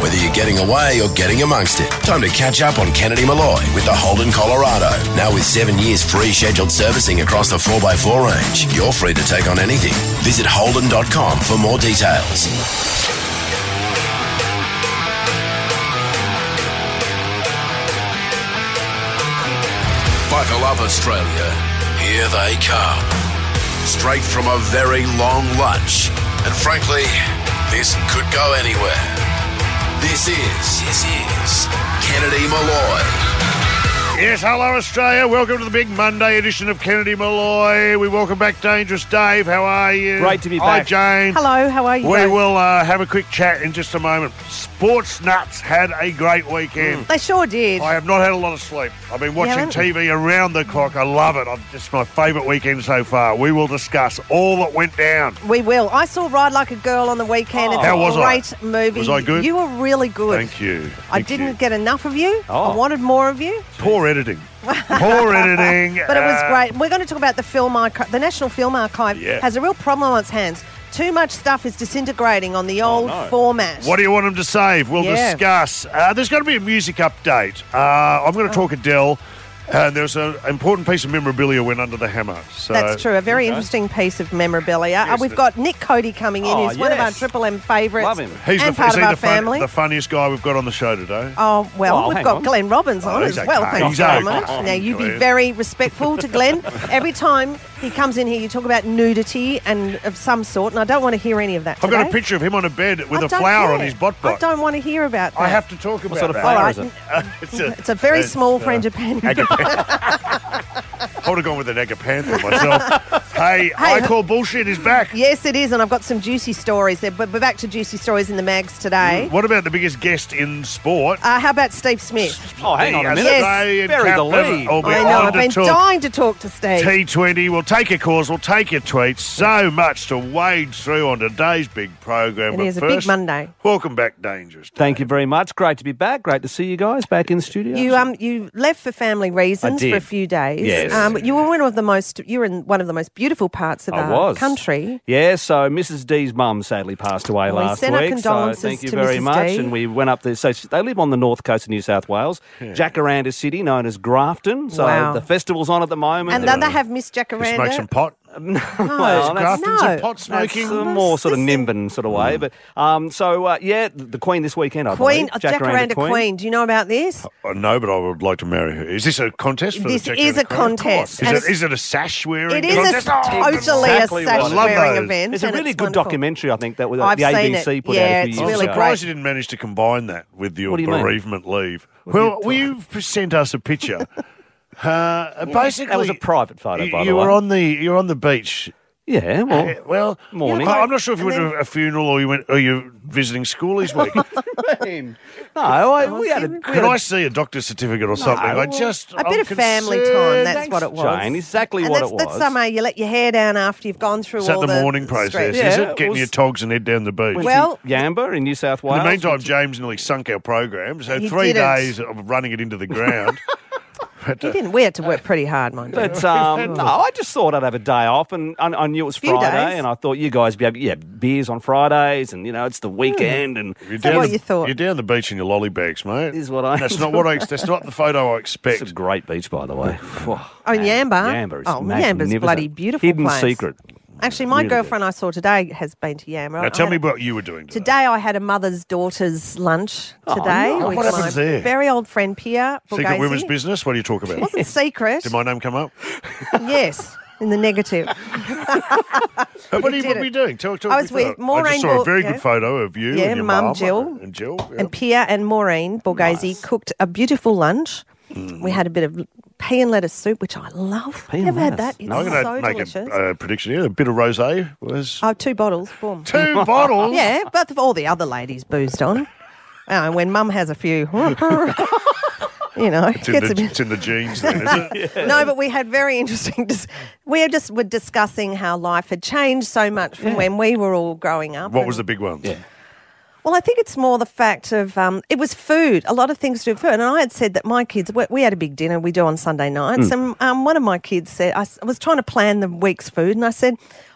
whether you're getting away or getting amongst it. Time to catch up on Kennedy Malloy with the Holden Colorado. Now with 7 years free scheduled servicing across the 4x4 range, you're free to take on anything. Visit Holden.com for more details. Buckle up, Australia. Here they come. Straight from a very long lunch. And frankly, this could go anywhere. This is Kennedy Malloy. Yes, hello Australia. Welcome to the big Monday edition of Kennedy Malloy. We welcome back Dangerous Dave. How are you? Great to be Hi, back. Jane. Hello, how are you? We Dave? will have a quick chat in just a moment. Sports Nuts had a great weekend. They sure did. I have not had a lot of sleep. I've been watching haven't? TV around the clock. I love it. It's my favourite weekend so far. We will discuss all that went down. We will. I saw Ride Like a Girl on the weekend. It's How was a I? great movie. Was I good? You were really good. Thank you. I Thank didn't you. get enough of you. Oh. I wanted more of you. Poor editing. Poor editing. But it was great. We're going to talk about the Film Archive. The National Film Archive Yeah. has a real problem on its hands. Too much stuff is disintegrating on the old format. What do you want them to save? We'll Yeah. discuss. There's going to be a music update. I'm going to talk Adele. There's an important piece of memorabilia went under the hammer. So That's true. A very interesting piece of memorabilia. Yes, We've got Nick Cody coming in. Oh, He's one of our yes. Triple M favourites. Love him. He's and the, part is of he our the, family. the funniest guy we've got on the show today. Oh, well, Well, we've hang got on. Glenn Robbins on he's as well. okay. Thanks He's very okay. much. Oh, Now, you be Glenn. very respectful to Glenn. Every time he comes in here, you talk about nudity and of some sort, and I don't want to hear any of that I've today. got a picture of him on a bed with I a don't flower on care. his bot. I don't want to hear about that. I have to talk about sort of that. flower All is it? It's a very small frangipani. I would have gone with an agapantha myself. Hey, I Call Bullshit is back. Yes, it is, and I've got some juicy stories there. But we're back to juicy stories in the mags today. What about the biggest guest in sport? How about Steve Smith? Oh, hang on a minute. Yes. Australian Bury the captain. lead. I'll be I know, on I've to been talk dying to talk to Steve. T20. We'll take your calls. We'll take your tweets. So much to wade through on today's big program. It But is a big first, Monday. Welcome back, Dangerous. Thank you very much. Great to be back. Great to see you guys back in the studio. You left for family reasons I did. for a few days. Yes. But you were in one of the most beautiful parts of I our was. country. Yeah, so Mrs. D's mum sadly passed away We last send our week. condolences so thank you to very Mrs. much. D. And we went up there. So they live on the north coast of New South Wales, Jacaranda City, known as Grafton. So Wow. the festival's on at the moment. And then they have Miss Smoke Jacaranda. some pot. No, Well, that's- Grafton's no. a pot smoking. That's a more sort of Nimbin sort of way. But the Queen this weekend, I Queen, believe. Jacaranda Queen. Do you know about this? No, but I would like to marry her. Is this a contest for This the is Jacaranda a Queen? contest. Is And it, is it a sash wearing It is contest? totally exactly a what- I sash love wearing those. event. It's a and really it's good wonderful. documentary, I think, that the I've seen ABC it. put Yeah, out a it's few years really ago. I'm great. surprised you didn't manage to combine that with your What do you mean? bereavement leave. Well, you sent us a picture. Basically, That was a private photo, by the you way. were on the beach. Yeah, well, Well, Morning. I'm not sure if you And went to a funeral or you're visiting schoolies week. we had a... Can I see a doctor's certificate or something? A bit of family time, that's what it was. Jane, exactly And what that's, it was. That's somehow you let your hair down after you've gone through Is that all the morning process? stretch. Yeah, Is it it getting was- your togs and head down the beach? Well- Yamba in New South Wales. in the meantime, James nearly sunk our program. So He 3 didn't. days of running it into the ground. But, You didn't. We had to work pretty hard, mind you. But no, I just thought I'd have a day off, and I knew it was Few Friday, days. and I thought you guys would be able, beers on Fridays, and it's the weekend, and you're Is that down what the, you thought? You're down the beach in your lolly bags, mate. is what I. That's not what that's not the photo I expect. It's a great beach, by the way. Oh, Yamba? Yamba is Oh, Yamba's magnificent. bloody beautiful Hidden place. secret. Actually, my Really girlfriend I saw today has been to Yamba. Now tell me what you were doing Today I had a mother's daughter's lunch today nice. with What happens my there? very old friend Pia Secret Borghese. women's business? What do you talk about? It wasn't secret. Did my name come up? Yes, in the negative. What were you doing? Talk I was me through with it. I Maureen just saw a Bor- very yeah. good photo of you Yeah, and your Mum, mum Jill. and Jill. Yeah. And Pia and Maureen Borghese cooked a beautiful lunch. We had a bit of pea and lettuce soup, which I love. Pea and Never had lettuce. that. It's No, I'm going so to make delicious. a prediction here. A bit of rosé was... Oh, 2 bottles. Boom. 2 bottles? Yeah, but all the other ladies boozed on. When Mum has a few, It's gets a bit. it's in the genes then, is it? No, but we had very interesting. We just were discussing how life had changed so much from when we were all growing up. What was the big one? Yeah. Well, I think it's more the fact of it was food. A lot of things to do with food. And I had said that my kids, we had a big dinner we do on Sunday nights. And one of my kids said, I was trying to plan the week's food. And I said,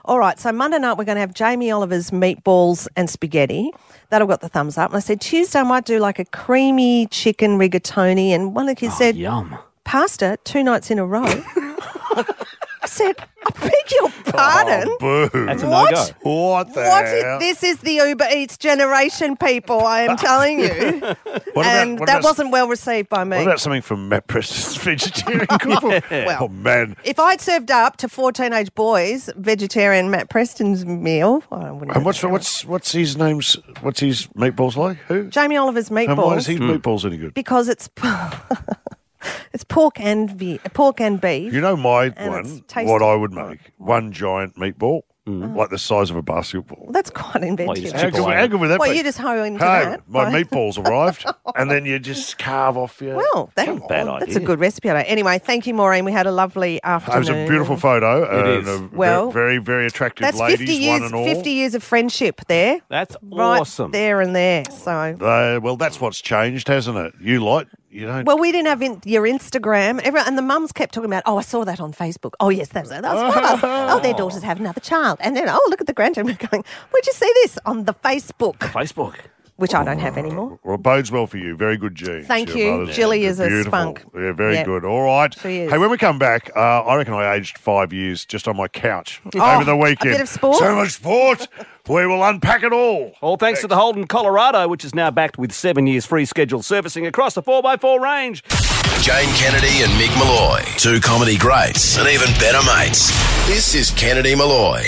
All right, so Monday night we're going to have Jamie Oliver's meatballs and spaghetti. That'll got the thumbs up. And I said Tuesday I might do like a creamy chicken rigatoni. And one of the kids said, Yum. pasta 2 nights in a row. I said, I beg your pardon. Oh, boo. That's a What? no-go. What the What hell? this is the Uber Eats generation, people, I am telling you. What And about- that wasn't well received by me. What about something from Matt Preston's vegetarian cookbook? Well, Oh, man. if I'd served up to 4 teenage boys vegetarian Matt Preston's meal, I wouldn't And have what's his name's? What's his meatballs like? Who? Jamie Oliver's And why is meatballs his meatballs any good? because it's it's pork and beef. You know my And it's one. tasty. What I would make: one giant meatball, like the size of a basketball. That's quite inventive. just How chip good, away. how good would that Well, be? you just hoe into Hey, that. my by- meatballs arrived, and then you just carve off your. Well, Bad that's a idea. good recipe. Anyway, thank you, Maureen. We had a lovely It afternoon. was a beautiful photo. It and is. a Well, very, very attractive That's ladies, 50 years, one and all. 50 years of friendship there. That's Right awesome. there and there. So, Well, that's what's changed, hasn't it? You don't. well, we didn't have your Instagram. And the mums kept talking about, I saw that on Facebook. Oh, yes, that was oh, their daughters have another child. And then, look at the grandchildren going, where'd you see this? On the Facebook, Facebook. which I don't have anymore. Well, it bodes well for you. Very good genes. Thank Your you. mother's Jilly is a beautiful. spunk. Yeah, very Yeah. good. All right. She is. Hey, when we come back, I reckon I aged 5 years just on my couch Oh, over the weekend. a bit of sport? So much sport. We will unpack it all. All thanks to the Holden Colorado, which is now backed with 7 years free scheduled servicing across the 4x4 range. Jane Kennedy and Mick Malloy. Two comedy greats and even better mates. This is Kennedy Malloy.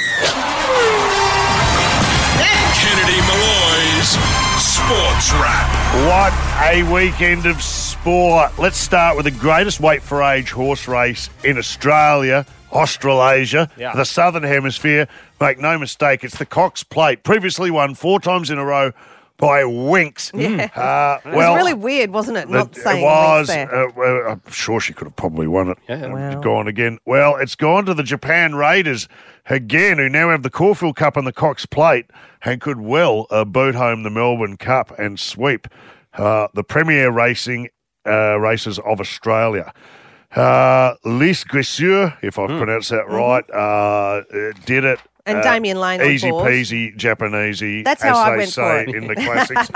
Kennedy Malloy's Sports Wrap. What a weekend of sport. Let's start with the greatest weight for age horse race in Australia, Australasia, Yeah. the Southern Hemisphere. Make no mistake, it's the Cox Plate. Previously won 4 times in a row by Winks. Yeah. It was really weird, wasn't it? Not saying it was. there. Well, I'm sure she could have probably won it. Yeah. Wow. Gone again. Well, it's gone to the Japan Raiders again, who now have the Caulfield Cup and the Cox Plate and could well boot home the Melbourne Cup and sweep the premier racing races of Australia. Lys Gressure, if I've pronounced that right, did it. And Damien Lane on easy board. peasy, Japanesey, That's as how I they went say for it. in the classics.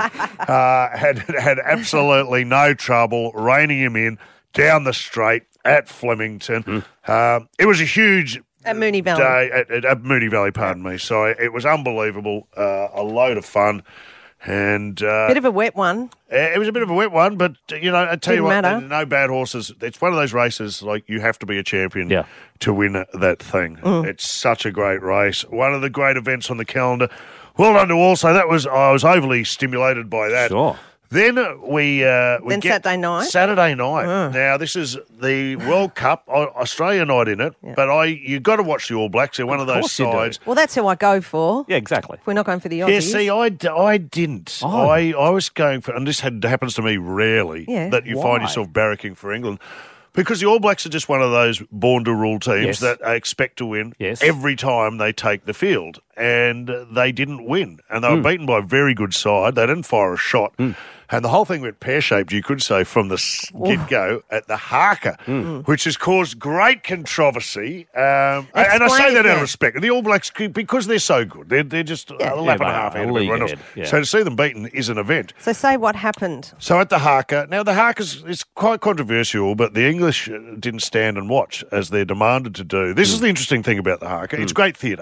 Had absolutely no trouble reining him in down the straight at Flemington. It was a huge At Moonee Valley. day at Moonee Valley. Pardon me. Sorry, it was unbelievable. A load of fun. And Bit of a wet one. it was a bit of a wet one, but you know, I tell you Didn't what, matter. no bad horses. It's one of those races like you have to be a champion Yeah. to win that thing. Mm. It's such a great race, one of the great events on the calendar. Well done to also. I was overly stimulated by that. Sure. Then we Then get Saturday night? Saturday night. Now this is the World Cup, Australia night in it. But you got to watch the All Blacks. They're one of those course you do. sides. Well, that's who I go for. Yeah, exactly. If we're not going for the Aussies. Yeah, see, I didn't. Oh. I was going for, and this happens to me rarely, Yeah. that you Why? find yourself barracking for England. Because the All Blacks are just one of those born-to-rule teams Yes. that expect to win Yes. every time they take the field. And they didn't win. And they were beaten by a very good side. They didn't fire a shot. And the whole thing went pear-shaped, you could say, from the get-go at the Haka, which has caused great controversy. And I say Explain, that out yeah. of respect. And the All Blacks, because they're so good, they're just a lap and a half a ahead of league everyone else. ahead, yeah. So to see them beaten is an event. So say what happened. So at the Haka, now the Haka is quite controversial, but the English didn't stand and watch as they're demanded to do. This is the interesting thing about the Haka. It's great theatre.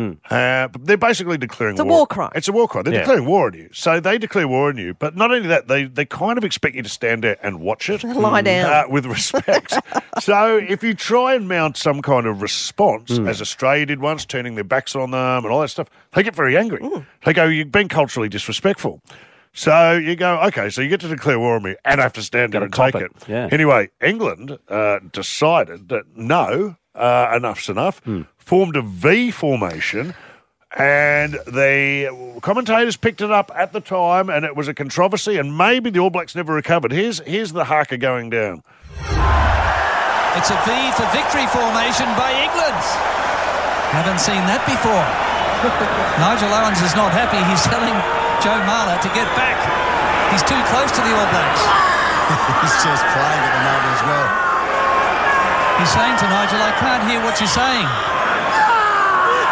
But they're basically declaring It's a war crime. It's a war crime. They're Yeah. declaring war on you. So they declare war on you. But not only that, they kind of expect you to stand there and watch it. Lie down. With respect. So if you try and mount some kind of response, as Australia did once, turning their backs on them and all that stuff, they get very angry. They go, you've been culturally disrespectful. So you go, okay, so you get to declare war on me and I have to stand there and Gotta take cop it. it, yeah. Anyway, England decided that no, enough's enough, formed a V formation, and the commentators picked it up at the time, and it was a controversy, and maybe the All Blacks never recovered. Here's the Haka going down. It's a V for victory formation by England. Haven't seen that before. Nigel Owens is not happy. He's telling Joe Marler to get back. He's too close to the All Blacks. He's just playing at the moment as well. He's saying to Nigel, I can't hear what you're saying.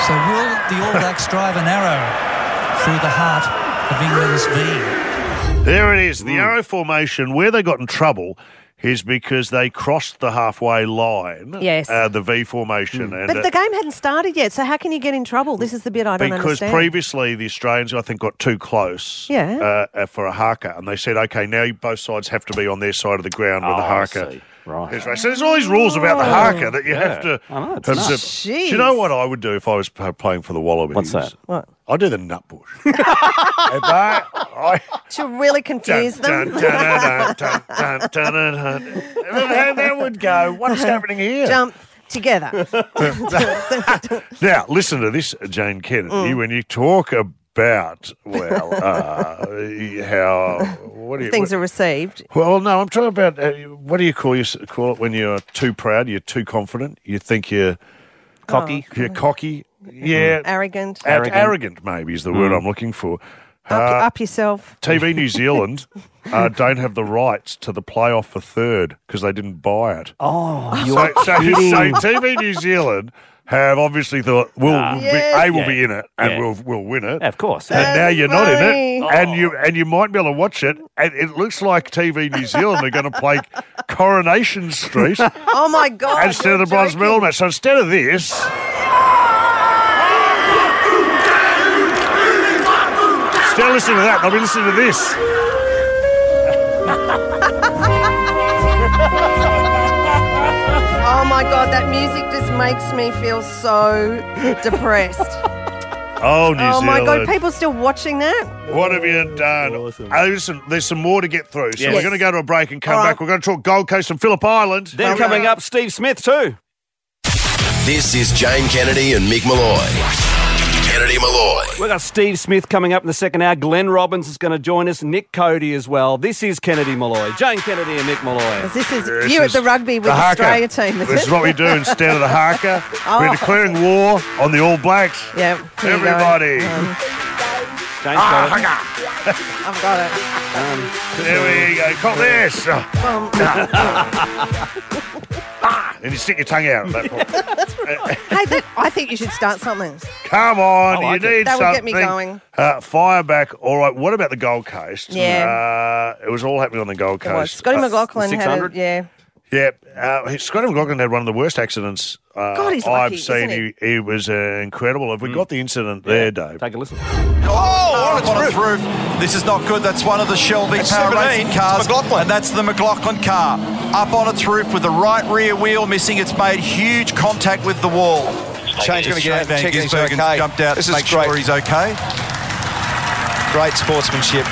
So will the All Blacks drive an arrow through the heart of England's V? There it is. The arrow formation, where they got in trouble is because they crossed the halfway line. Yes. The V formation. And But the game hadn't started yet, so how can you get in trouble? This is the bit I don't because understand. previously the Australians, I think, got too close for a haka, and they said, okay, now both sides have to be on their side of the ground with the I haka. see. Right. So there's all these rules about the haka that you have to. I know, it's have nuts. do you know what I would do if I was playing for the Wallabies? What's that? What? I'd do the nut bush. I, To really confuse them. that would go. What's happening here? Jump together. Now, listen to this, Jane Kennedy. When you talk about, how what do you Things are received. Well, no, I'm talking about what do you call it when you're too proud, you're too confident, you think you're Cocky. you're cocky, yeah, Arrogant. arrogant maybe is the word I'm looking for. Up yourself. TV New Zealand don't have the rights to the playoff for third because they didn't buy it. Oh, So TV New Zealand have obviously thought we'll be in it and we'll win it. of course. And now you're not in funny. it, and you might be able to watch it, and it looks like TV New Zealand are going to play Coronation Street Oh, my God. instead of the bronze medal match. So instead of this, instead of listening to that, they'll be listening to this. Oh, my God. That music just makes me feel so depressed. Oh, New Oh, Zealand! my God. People still watching that? What have you done? Awesome. Listen, there's some more to get through, so Yes. we're going to go to a break and come All right. back. We're going to talk Gold Coast and Phillip Island. Then coming up, Steve Smith too. This is Jane Kennedy and Mick Malloy. Kennedy Malloy. We've got Steve Smith coming up in the second hour. Glenn Robbins is going to join us. Nick Cody as well. This is Kennedy Malloy. Jane Kennedy and Mick Malloy. This is This you at is the rugby with the the haka. Australia team, is This it? is what we do instead of the haka. Oh. We're declaring war on the All Blacks. Yeah. here you go. Everybody. Jane's got it. I've got it. There we go. Got this. And you stick your tongue out at that point. Hey, I think you should start something. Come on, I like you it. need That would something. get me going. Fire back. All right, what about the Gold Coast? Yeah. It was all happening on the Gold It was. Coast. Scotty McLaughlin had 600? yeah. Yeah, Scotty McLaughlin had one of the worst accidents God, he's I've lucky, seen. isn't He was incredible. Have we got the incident there, Dave? Take a listen. on its roof. This is not good. That's one of the Shelby Power Racing cars. And that's the McLaughlin car. Up on its roof with the right rear wheel missing. It's made huge contact with the wall. Shane's going to get out and Van check he's Gisbergen okay. jumped out This to is make great. sure he's okay. Great sportsmanship.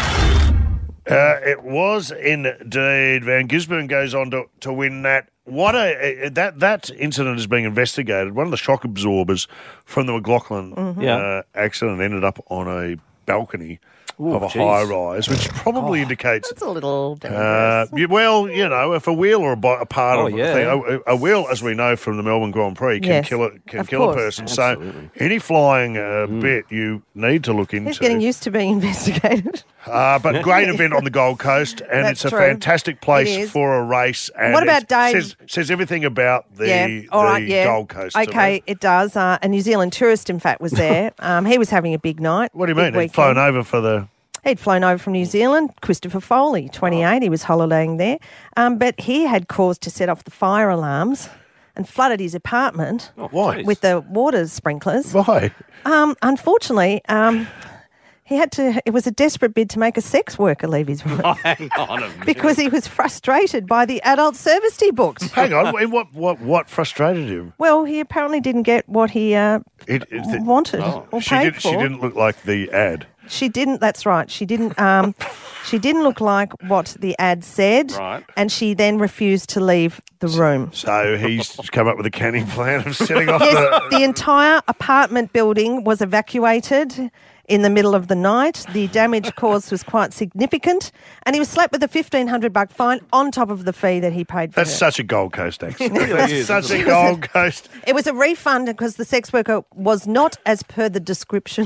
It was indeed. Van Gisbergen goes on to win that. What that incident is being investigated. One of the shock absorbers from the McLaughlin accident ended up on a balcony of a geez. high rise, which probably indicates. It's a little dangerous. Well, if a wheel or a part of yeah. a thing, a wheel, as we know from the Melbourne Grand Prix, can Yes, kill of a course. person. Absolutely. So any flying bit you need to look into. He's getting used to being investigated. But great event on the Gold Coast, and That's it's a true. fantastic It place is. for a race. And What about it Dave? Says everything about the Gold Coast. to Okay, me. it does. A New Zealand tourist, in fact, was there. He was having a big night. What do you big mean? He'd flown weekend. over for the. He'd flown over from New Zealand. Christopher Foley, 28. He was holidaying there. But he had cause to set off the fire alarms and flooded his apartment Why? with the water sprinklers. Why? Unfortunately, he had to. It was a desperate bid to make a sex worker leave his room Hang on a minute. because he was frustrated by the adult service he booked. Hang on. What frustrated him? Well, he apparently didn't get what he wanted or paid for. She didn't look like the ad. She didn't. That's right. She didn't. She didn't look like what the ad said. Right. And she then refused to leave the room. So he's come up with a canning plan of setting off Yes, the entire apartment building was evacuated. in the middle of the night. The damage caused was quite significant, and he was slapped with a $1,500 fine on top of the fee that he paid for That's her. such a Gold Coast accent. really That's is, such isn't a Gold Coast. It was a refund because the sex worker was not as per the description,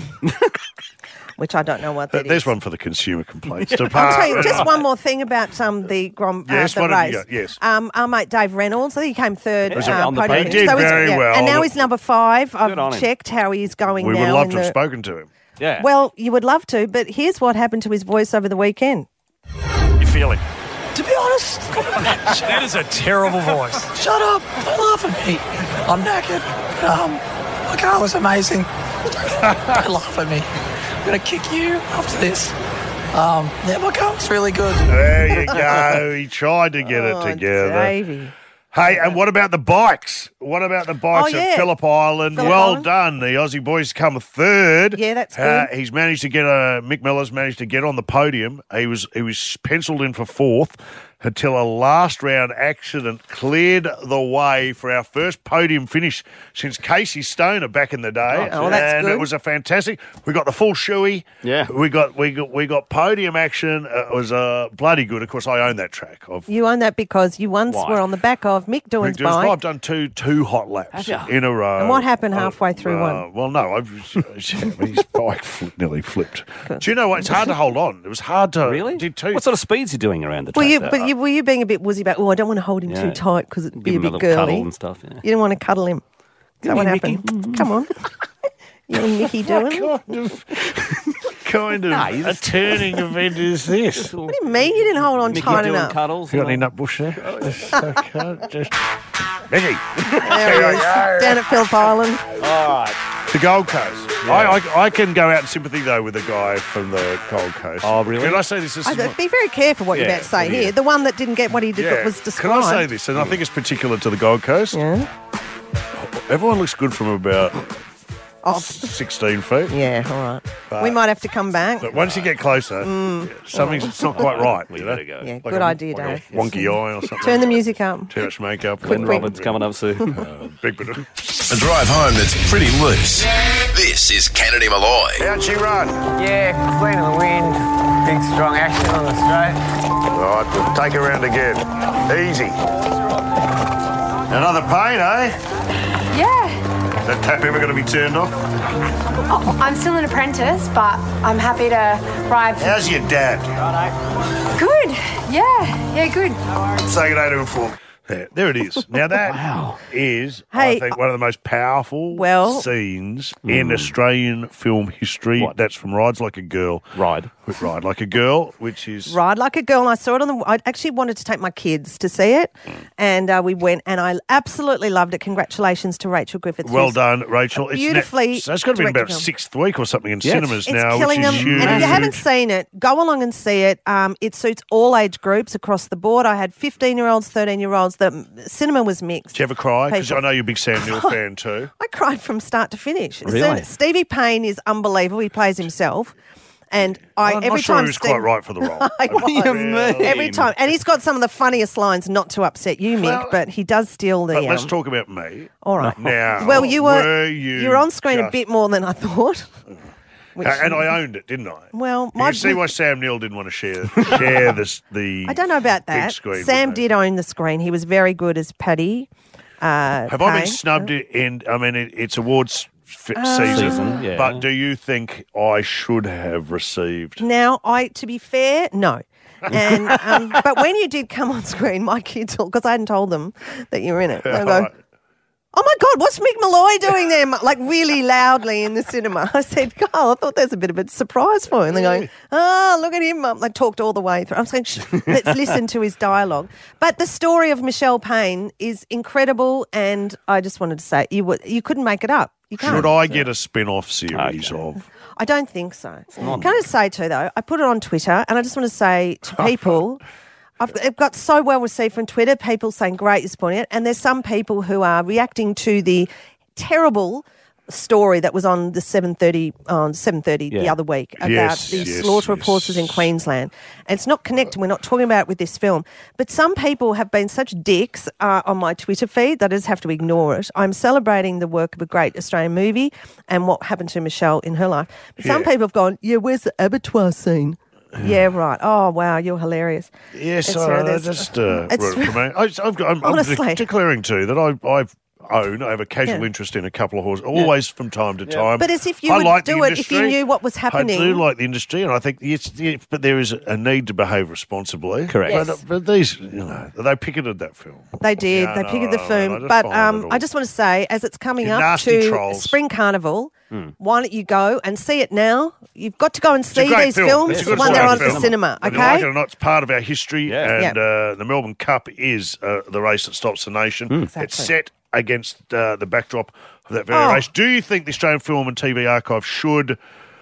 which I don't know what that There's is. one for the Consumer Complaints I'll tell Department. you just one more thing about the Yes, the what have race. you got? Yes. Our mate Dave Reynolds, I think he came third. Was it on the podium podium? finish. He did So he's- very well. And now he's number 5. Good on I've him. checked how he's going We now. would love in to have the- spoken to him. Yeah. Well, you would love to, but here's what happened to his voice over the weekend. You feeling? To be honest, that is a terrible voice. Shut up! Don't laugh at me. I'm knackered. My car was amazing. Don't laugh at me. I'm gonna kick you after this. Yeah, my car was really good. There you go. He tried to get it Oh, together. Davey. Hey, and what about the bikes? What about the bikes Oh, at yeah. Phillip Island? Phillip Well Island. done. The Aussie boys come third. Yeah, that's good. He's managed to get Mick Miller's managed to get on the podium. He was penciled in for 4th until a last round accident cleared the way for our first podium finish since Casey Stoner back in the day. Oh, that's and good. it was a fantastic. We got the full shoey. Yeah. We got podium action. It was bloody good. Of course, I own that track. You own that because you once Why? were on the back of Mick Doohan's bike. I've done two hot laps Have in a row. And what happened halfway through one? Well, no, his bike nearly flipped. Do you know what? It's hard to hold on. It was hard to Really? Did two. What sort of speeds are you doing around the track? Were you being a bit woozy about, I don't want to hold him too Yeah. tight because it'd be Give a him bit little cuddle girly. and stuff. Yeah. You didn't want to cuddle him. Is that what here, happened? Come on. You and Mickey doing? kind of a turning event is this? What do you mean you didn't hold on Mickey tight doing enough? cuddles. You got any and nut bush there? Just Mickey, There he is, down at Phillip Island. the Gold Coast. I can go out in sympathy though with the guy from the Gold Coast. Oh, really? Can I say this? Be very careful what you're Yeah, about to say yeah. here. The one that didn't get what he did was Can described. I say this? And I think it's particular to the Gold Coast. Yeah. Everyone looks good from about Oh, 16 feet. yeah, all right. We might have to come back. But once you get closer, something's it's not quite right. You know? go. Yeah, Like good idea, like Dave. a wonky eye or something. Turn the music up. Too much makeup. Glenn Roberts coming up soon. Big bit of... A drive home that's pretty loose. This is Kennedy Malloy. How'd she run? Yeah, clean of the wind, big strong action on the straight. All right, we'll take her round again. Easy. Another pain, eh? Yeah. Is that tap ever going to be turned off? Oh, I'm still an apprentice, but I'm happy to ride. How's your dad? Good. Yeah, good. Say good day to him for me. There it is. Now that is, Hey, I think, one of the most powerful scenes in Australian film history. What? That's from Rides Like a Girl. Ride. With Ride Like a Girl, which is... Ride Like a Girl. And I saw it on the... I actually wanted to take my kids to see it, and we went, and I absolutely loved it. Congratulations to Rachel Griffiths. Well who's done, Rachel. beautifully So it's got to be about directed film. sixth week or something in Yes. cinemas It's now, killing which them. is huge. And if you haven't seen it, go along and see it. It suits all age groups across the board. I had 15-year-olds, 13-year-olds. The cinema was mixed. Did you ever cry? Because People. I know you're a big Sam Neill fan too. I cried from start to finish. Really? Stevie Payne is unbelievable. He plays himself. And I'm every not sure time he was quite right for the role. What do you mean? Every time. And he's got some of the funniest lines, not to upset you, Mick, Well, but he does steal the... But let's talk about me. All right. Now, Well, you were you were on screen a just- bit more than I thought. Which- And I owned it, didn't I? Well, You see why Sam Neill didn't want to share the I don't know about big that. screen Sam with me. did own the screen. He was very good as Paddy. Have I been Payne. snubbed in? I mean, it's awards season, yeah. but do you think I should have received? Now, to be fair, no. And but when you did come on screen, my kids all, because I hadn't told them that you were in it, they go, "Oh my God, what's Mick Malloy doing there?" Like really loudly in the cinema. I said, "Oh, I thought there's a bit of a surprise for him." They're going, "Oh, look at him!" They talked all the way through. I was going, "Shh, let's listen to his dialogue." But the story of Michelle Payne is incredible, and I just wanted to say you couldn't make it up. You can't. Should I get a spin-off series of? I don't think so. Can I just say too, though, I put it on Twitter, and I just want to say to people, it got so well received from Twitter, people saying, great, you're supporting it, and there's some people who are reacting to the terrible story that was on the 7:30 the other week about the slaughter of horses in Queensland. And it's not connected. We're not talking about it with this film. But some people have been such dicks on my Twitter feed that I just have to ignore it. I'm celebrating the work of a great Australian movie and what happened to Michelle in her life. But some people have gone, where's the abattoir scene? Yeah, right. Oh, wow, you're hilarious. Yes, I'm declaring too that I have a casual interest in a couple of horses, always from time to time. But as if you would do it if you knew what was happening. I do like the industry, and I think but there is a need to behave responsibly. Correct. Yes. But these, they picketed that film. They did. They picketed the film. But I just want to say, as it's coming up to trolls. Spring Carnival, why don't you go and see it now? You've got to go and see these films when they're on at the cinema, okay? Whether you like it or not, it's part of our history, and the Melbourne Cup is the race that stops the nation. Exactly. It's set against the backdrop of that very race. Do you think the Australian Film and TV Archive should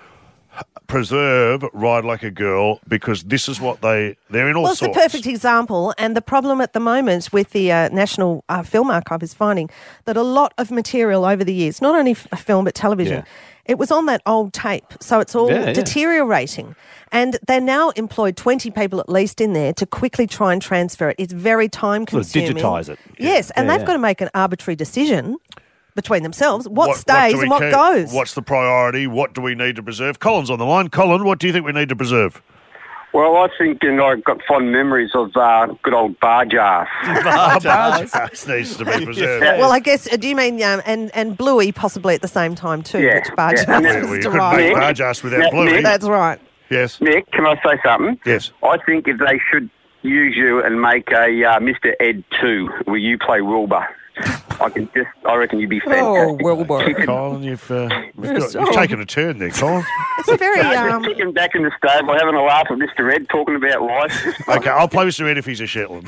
preserve Ride Like a Girl, because this is what they're in all sorts? Well, it's the perfect example, and the problem at the moment with the National Film Archive is finding that a lot of material over the years, not only film but television, it was on that old tape, so it's all deteriorating. And they now employed 20 people at least in there to quickly try and transfer it. It's very time-consuming. Digitise it. Yes, and they've got to make an arbitrary decision between themselves. What stays and what goes? What's the priority? What do we need to preserve? Colin's on the line. Colin, what do you think we need to preserve? Well, I think, I've got fond memories of good old Barjas. Barjas needs to be preserved. Well, I guess, do you mean, and Bluey possibly at the same time too, which Barjas was You couldn't make Barjas without Bluey. That's right. Yes. Nick, can I say something? Yes. I think if they should use you and make a Mr. Ed 2 where you play Wilbur. I reckon you'd be fantastic. Oh, Wilbur. Colin, you've taken a turn there, Colin. It's a very... Kicking back in the stable, having a laugh at Mr. Ed talking about life. Okay, I'll play Mr. Ed if he's a Shetland.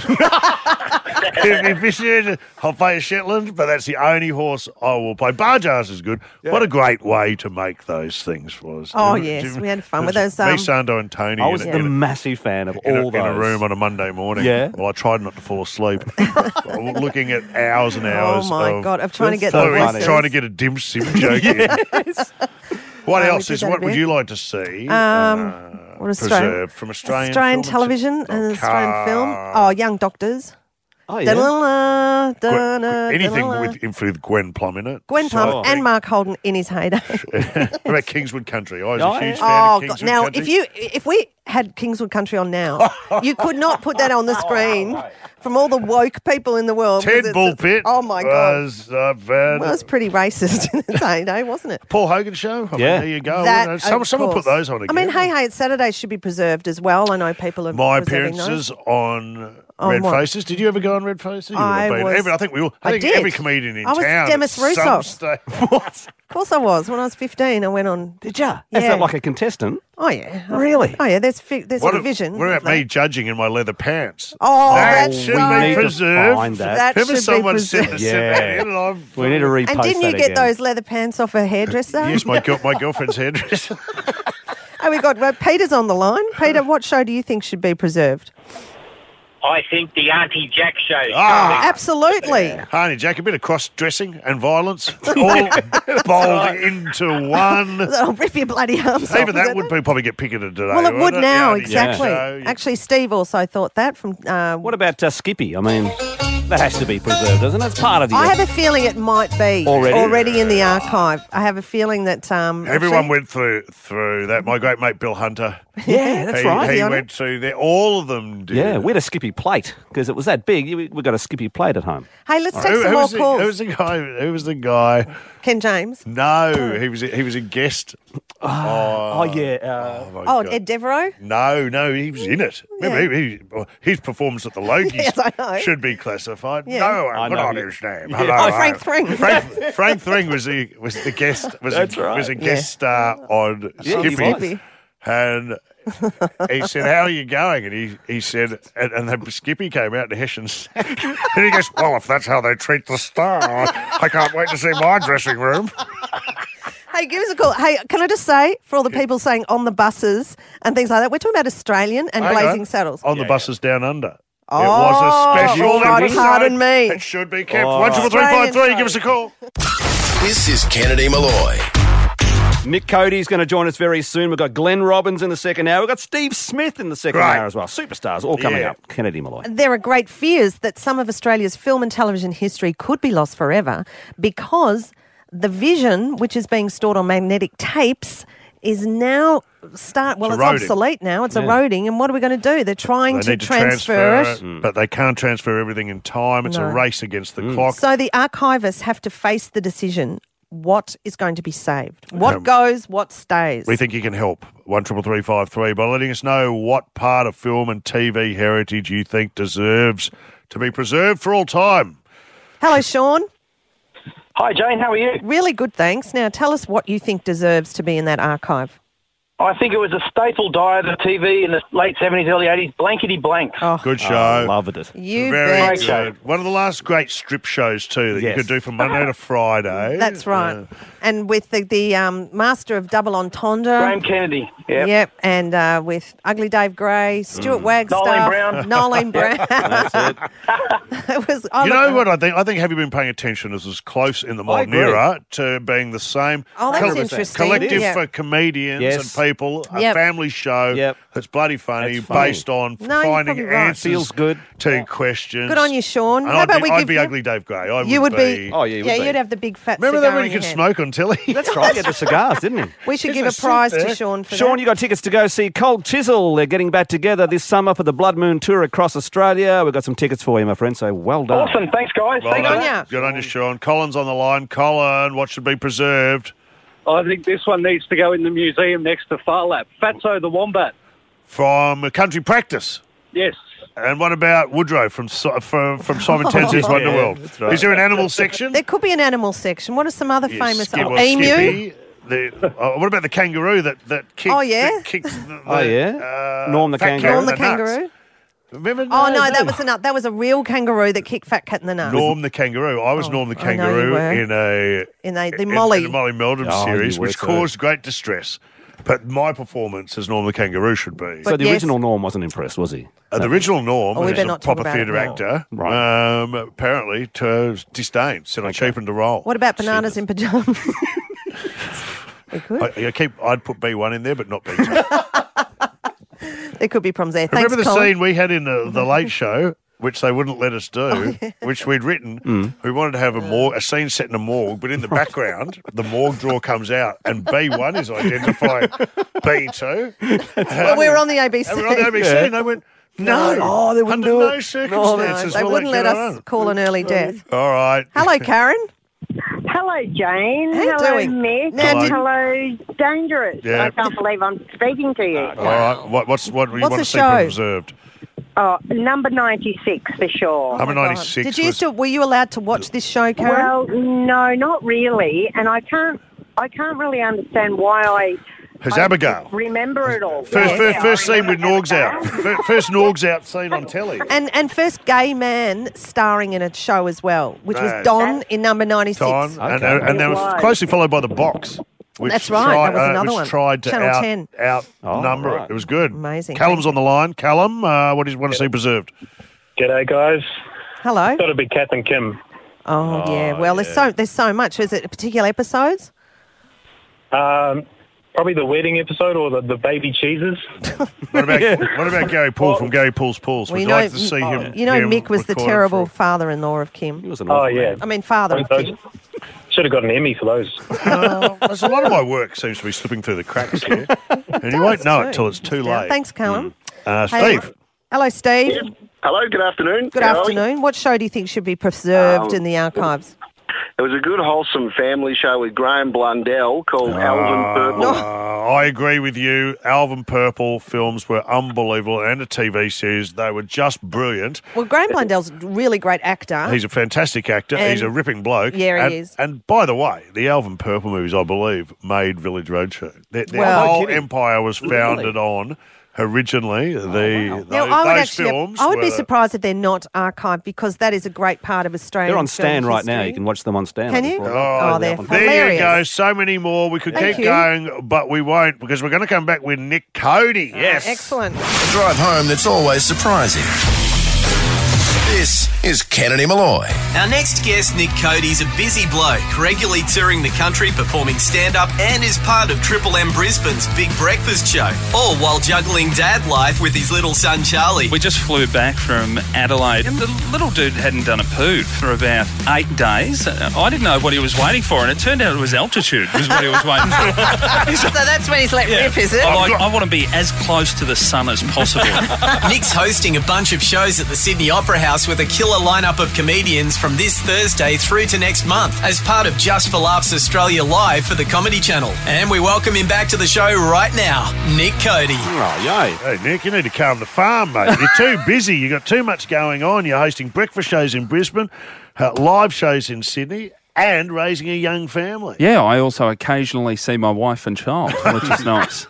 if Mr. Ed, I'll play a Shetland, but that's the only horse I will play. Barjas is good. Yeah. What a great way to make those things was. Oh, yes, we had fun with those. Me, Sando and Tony. I was the massive fan of all those. In a room on a Monday morning. Yeah. Well, I tried not to fall asleep. Looking at hours and hours. Oh, my God, of trying to get trying to get a dim sim joke in. What else what would you like to see preserved from Australian television and Australian film? Oh, Young Doctors. Oh, yeah. Anything with Gwen Plum in it. Gwen Plum and Mark Holden in his heyday. What about Kingswood Country? I was a huge fan of Kingswood now, Country. if we had Kingswood Country on now, you could not put that on the screen from all the woke people in the world. Ted Bullpitt. Oh, my God. Was bad. Well, it was pretty racist in its heyday, wasn't it? Paul Hogan Show? I mean, there you go. Someone put those on again. I mean, Hey It's Saturday should be preserved as well. I know people are My appearances on Red Faces. Did you ever go on Red Faces? I think we all. I think every comedian in town. I was Demis Roussos. What? Of course I was. When I was 15, I went on. Did you? Is that like a contestant? Oh, yeah. Really? Oh, yeah. There's a division. What about me judging in my leather pants? Oh, that should be preserved. Find that. That should be preserved. We need to repost that. And didn't you get those leather pants off a hairdresser? Yes, my girlfriend's hairdresser. Oh, Peter's on the line. Peter, what show do you think should be preserved? I think the Auntie Jack show. Absolutely. Auntie Jack, a bit of cross-dressing and violence, all bowled into one. That'll rip your bloody arms off. Even that would probably get picketed today. Well, it would now, exactly. Yeah. Actually, Steve also thought that from... what about Skippy? I mean, that has to be preserved, doesn't it? It's part of the... I have a feeling it might be already in the archive. I have a feeling that... everyone went through that. My great mate Bill Hunter. Yeah, that's right. He went through there. All of them did. Yeah, we had a Skippy plate because it was that big. We got a Skippy plate at home. Hey, let's take some more calls. Who was the guy? Ken James? No, he was a guest. Ed Devereaux? No, he was in it. Remember, his performance at the Logies should be classified. Yeah. No, I put on his name. Yeah. Hello, Frank Thring. Frank Thring was the guest. Was a guest star on Skippy. And he said, "How are you going?" And he said, and then Skippy came out to Hessian sack, and he goes, "Well, if that's how they treat the star, I can't wait to see my dressing room." Hey, give us a call. Hey, can I just say, for all the people saying on the buses and things like that, we're talking about Australian and Blazing Saddles. On the buses down under. Oh, it was a special episode. Pardon me. It should be kept. 1 2 3 5 3. Give us a call. This is Kennedy Malloy. Nick Cody's going to join us very soon. We've got Glenn Robbins in the second hour. We've got Steve Smith in the second hour as well. Superstars all coming up. Kennedy Malloy. There are great fears that some of Australia's film and television history could be lost forever because the vision, which is being stored on magnetic tapes, is now it's obsolete now. It's eroding. And what are we going to do? They're trying to transfer it. But they can't transfer everything in time. It's a race against the clock. So the archivists have to face the decision. What is going to be saved? What goes, what stays? We think you can help. 133353 by letting us know what part of film and TV heritage you think deserves to be preserved for all time. Hello, Sean. Hi, Jane. How are you? Really good, thanks. Now, tell us what you think deserves to be in that archive. I think it was a staple diet of TV in the late 70s, early 80s, Blankety Blank. Oh. Good show. Loved it. Very good. One of the last great strip shows, too, that you could do from Monday to Friday. That's right. And with the master of double entendre. Graham Kennedy. Yep. And with Ugly Dave Gray, Stuart Wagstaff. Nolene Brown. That's it. You know what I think? I think, have you been paying attention? This was close in the modern era to being the same. Oh, that's interesting. Collective for comedians and people, a family show that's bloody funny, based on finding answers Feels good. to questions. Good on you, Sean. And How about we I'd give be you... Ugly Dave Gray. You would be. Oh, yeah, you would be. You'd have the big fat Remember cigar that when in you could your hand. smoke on telly? That's right. Get the cigars, didn't he? We should give a prize to Sean for that. Sean, you got tickets to go see Cold Chisel. They're getting back together this summer for the Blood Moon Tour across Australia. We've got some tickets for you, my friend, so well done. Awesome. Thanks, guys. Good on you, Sean. Colin's on the line. Colin, what should be preserved? I think this one needs to go in the museum next to Far Lap. Fatso the Wombat. From Country Practice? Yes. And what about Woodrow from Simon Tenzie's Wonderworld? That's right. Is there an animal section? There could be an animal section. What are some other famous... Skippy. Emu? What about the kangaroo that kicked... Oh, yeah? That kicks Norm the kangaroo. Norm the kangaroo? Remember? That was a real kangaroo that kicked Fat Cat in the nuts. Norm the kangaroo. I was Norm the kangaroo in the Molly Meldrum series, which caused great distress. But my performance as Norm the kangaroo should be. So the original Norm wasn't impressed, was he? The original Norm, we who's better a not talk proper about it theatre now. actor, Right. apparently to disdain, said I cheapened to roll. What about Bananas in Pyjamas? We could. I'd put B1 in there, but not B2. There could be problems there. Thanks, Remember the Colin. scene we had in the Late Show, which they wouldn't let us do, which we'd written? We wanted to have a scene set in a morgue, but in the background, the morgue drawer comes out, and B1 is identifying B2. Well, we were on the ABC. And we were on the ABC, and they went, no, they wouldn't under do no it. circumstances. They will wouldn't it let go us on. call an early death. All right. Hello, Karen. Hello, Jane. How you Hello, doing? Mick. Hello. Hello, Dangerous. Yeah. I can't believe I'm speaking to you. All right. What do you What's want the to see show? preserved? Oh, number 96 for sure. Number 96 Were you allowed to watch this show, Karen? Well, no, not really, and I can't really understand why I Abigail. remember it all. First scene with Norgs out. First Norgs out scene on telly. And first gay man starring in a show as well, which was Right. Don in number 96. Don, and they were closely followed by The Box. Which That's right, that was another which one. tried to Channel 10. outnumber it. It was good. Amazing. Callum's on the line. Callum, what do you want to see preserved? G'day, guys. Hello. Got to be Kath and Kim. Oh, yeah. Well, there's so much. Is it particular episodes? Probably the wedding episode or the baby cheeses. What about Gary Poole from Gary Poole's Pools? Would you like to see him? You know, him Mick was the recorded terrible father-in-law of Kim. He was an awful man. I mean, father of Kim. Should have got an Emmy for those. There's a lot of my work seems to be slipping through the cracks here. And you won't know it till it's too late. Thanks, Callum. Steve. Hello, Steve. Hello, good afternoon. Good How are we? afternoon. What show do you think should be preserved in the archives? It was a good, wholesome family show with Graham Blundell called Alvin Purple. I agree with you. Alvin Purple films were unbelievable, and a TV series. They were just brilliant. Well, Graham Blundell's a really great actor. He's a fantastic actor. And- He's a ripping bloke. Yeah, he and, is. And by the way, the Alvin Purple movies, I believe, made Village Roadshow. Their Well- whole No kidding. empire was founded on originally Now, those films. I would be were- surprised if they're not archived because that is a great part of Australian They're on film Stan right now. history. You can watch them on Stan. Can you? Oh, they're there hilarious. you go. So many more. We could Thank keep you. going, but we won't because we're going to come back with Nick Cody. Yes. Excellent. A drive home that's always surprising. This Here's Kennedy Malloy. Our next guest, Nick Cody, is a busy bloke, regularly touring the country, performing stand-up, and is part of Triple M Brisbane's Big Breakfast Show, all while juggling dad life with his little son Charlie. We just flew back from Adelaide, and the little dude hadn't done a poo for about 8 days. I didn't know what he was waiting for, and it turned out it was altitude was what he was waiting for. So that's when he's let rip, is it? I want to be as close to the sun as possible. Nick's hosting a bunch of shows at the Sydney Opera House with a killer lineup of comedians from this Thursday through to next month as part of Just for Laughs Australia Live for the Comedy Channel. And we welcome him back to the show right now, Nick Cody. Oh, yay. Hey, Nick, you need to calm the farm, mate. You're too busy. You've got too much going on. You're hosting breakfast shows in Brisbane, live shows in Sydney, and raising a young family. Yeah, I also occasionally see my wife and child, which is nice.